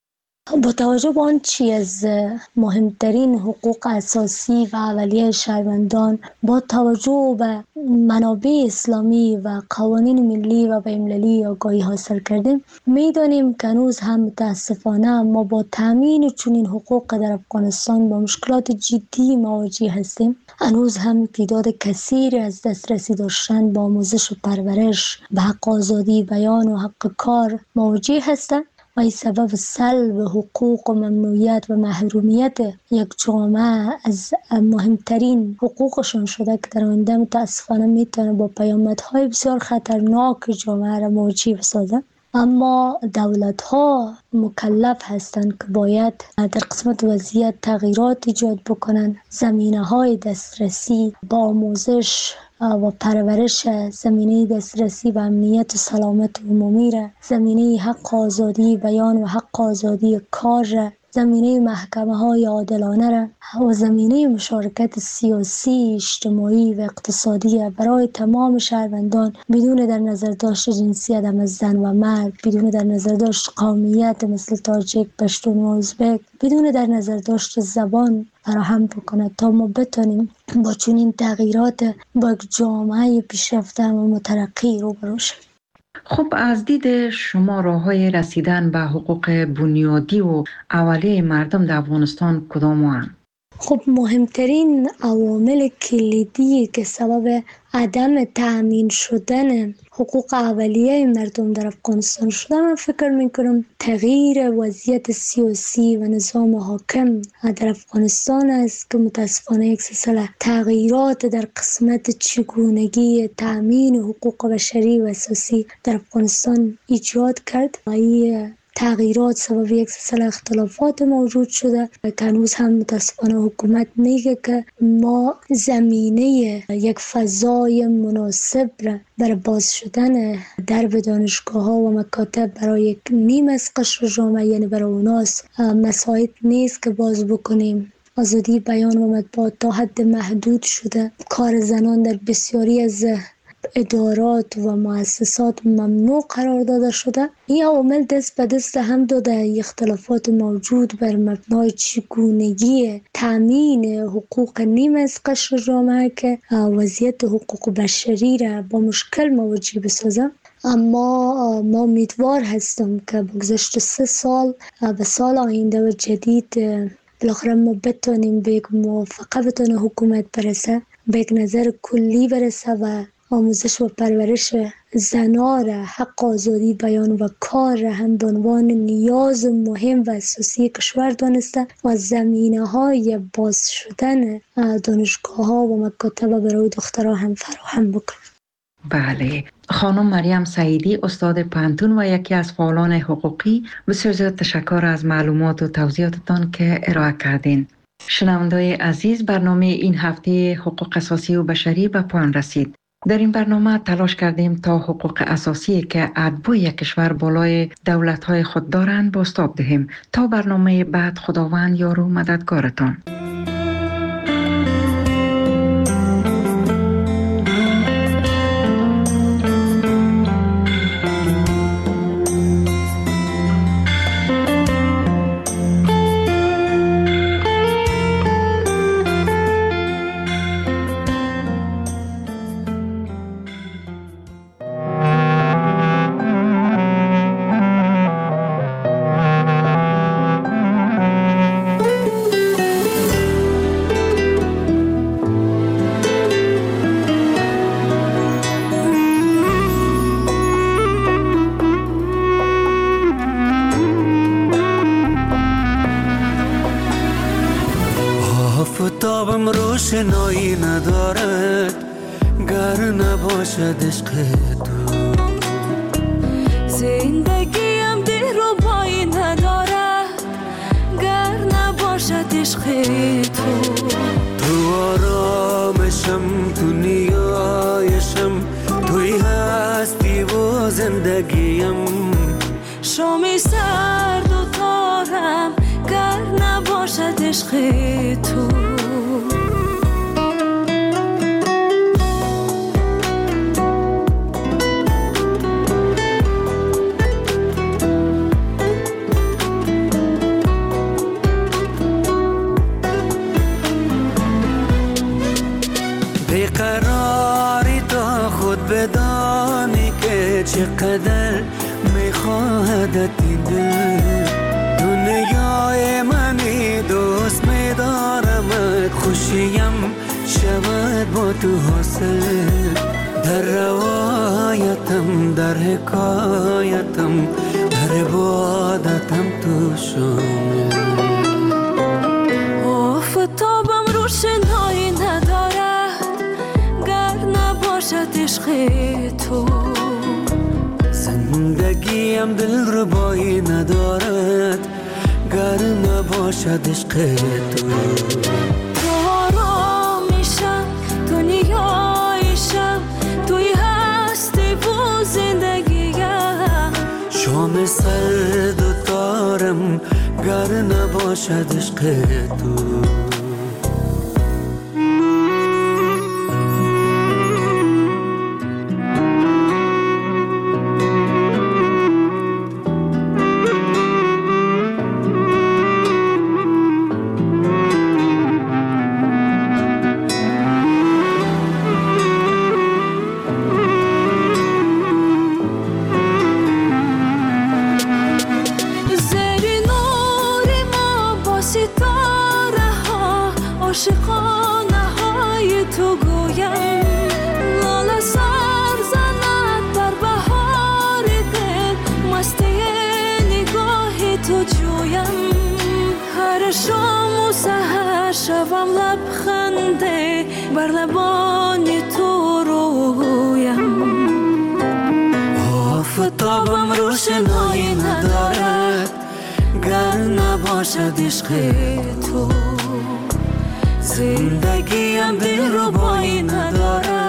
Speaker 5: با توجه به آنچه از مهمترین حقوق اساسی و اولیه شهروندان با توجه به منابع اسلامی و قوانین ملی و بین‌المللی آگاهی حاصل کردیم، می‌دانیم که هنوز هم متاسفانه ما با تامین چنین حقوق در افغانستان با مشکلات جدی مواجه هستیم. هنوز هم تعداد کثیری از دسترسی داشتن با آموزش و پرورش، به حق آزادی بیان و حق کار مواجه هستند و این سبب سلب حقوق و ممنوعیت و محرومیت یک جامعه از مهمترین حقوقشان شده که در آینده متاسفانه میتونه با پیامدهای بسیار خطرناک جامعه را مواجه بسازه. اما دولت ها مکلف هستند که باید در قسمت وضعیت تغییرات ایجاد بکنند. زمینه های دسترسی با آموزش و پرورش، زمینه دسترسی به امنیت و سلامت عمومی را، زمینه حق آزادی بیان و حق آزادی کار را زمینه محکمه های عادلانه را و زمینه مشارکت سیاسی، اجتماعی و اقتصادی برای تمام شهروندان بدون در نظر داشت جنسیت از زن و مرد، بدون در نظر داشت قومیت مثل تاجیک، پشتون و ازبک، بدون در نظر داشت زبان فراهم بکنه تا ما بتونیم با چنین تغییرات با جامعه پیشرفته و مترقی روبرو شویم.
Speaker 4: خب از دید شما راه‌های رسیدن به حقوق بنیادی و اولیه مردم در افغانستان کدام هستند؟
Speaker 5: خب مهمترین عوامل کلیدی که سبب عدم تأمین شدن حقوق اولیه مردم در افغانستان شده، من فکر میکنم تغییر وضعیت سیاسی و نظام حاکم در افغانستان است که متاسفانه یک سلسله تغییرات در قسمت چگونگی تأمین حقوق بشری و اساسی در افغانستان ایجاد کرد. این تغییرات سبب یک سلسله اختلافات موجود شده که هنوز هم متاسفانه حکومت میگه که ما زمینه یک فضای مناسب را برای باز شدن درب دانشگاه ها و مکاتب برای یک نیم از قشر جامعه، یعنی برای اوناس مساعد نیست که باز بکنیم. آزادی بیان و مطبوعات تا حد محدود شده. کار زنان در بسیاری از ادارات و مؤسسات ممنوع قرار داده شده. این عوامل دست به دست هم داده اختلافات موجود بر مبنای چگونگی تامین حقوق نیم از قشر جامعه که وضعیت حقوق بشری را با مشکل مواجه بسازه. اما ما امیدوار هستم که بگذشت 3 سال به سال آینده و جدید بالاخره ما بتونیم به یک موافقه بتونه حکومت برسه، به یک نظر کلی برسه و آموزش و پرورش زنان را، حق آزادی بیان و کار را هم به عنوان نیاز مهم و اساسی کشور دانسته و زمینه های باز شدن دانشگاه ها و مکاتب برای دخترها هم فراهم بکنه.
Speaker 4: بله، خانم مریم سعیدی، استاد پانتون و یکی از فعالان حقوقی، بسیار زیاد تشکر از معلومات و توضیحاتتان که ارائه کردین. شنونده‌های عزیز، برنامه این هفته حقوق اساسی و بشری به پایان رسید. در این برنامه تلاش کردیم تا حقوق اساسی که اتباع یک کشور بالای دولت‌های خود دارند بازتاب دهیم. تا برنامه بعد، خداوند یار و مددگارتان.
Speaker 9: آفتابم روشنایی ندارد گر نباشد عشق تو،
Speaker 13: زندگیم دلربایی ندارد گر نباشد عشق تو.
Speaker 9: تو آرامشم، تو نیایشم، توی هستی و زندگیم.
Speaker 13: شامی سرد و تارم گر نباشد عشق تو.
Speaker 9: بیقراری تا خود بدانی که چقدر میخواهدت این دل. دنیای منی دوست میدارمت، خوشیم شود با تو حاصل. در روایتم، در حکایتم، در عبادتم تو شامل.
Speaker 13: آفتابم روشنایی ندارد گر نباشد عشق تو.
Speaker 9: زندگیم دلربایی ندارد گر نباشد عشق تو.
Speaker 13: تو آرامیشم، تو نیایشم، توی هستی و زندگیم.
Speaker 9: شام سرد و تارم گر نباشد نباشد عشق تو.
Speaker 13: عاشقانه های تو گویم لاله سر زند در بهار دل مستی نگاه تو جویم هر شام و سحر شوم لبخنده بر لبان تو رویم آفتابم روشنایی ندارد گر نباشد عشق تو زندگیم دلربایی ندارد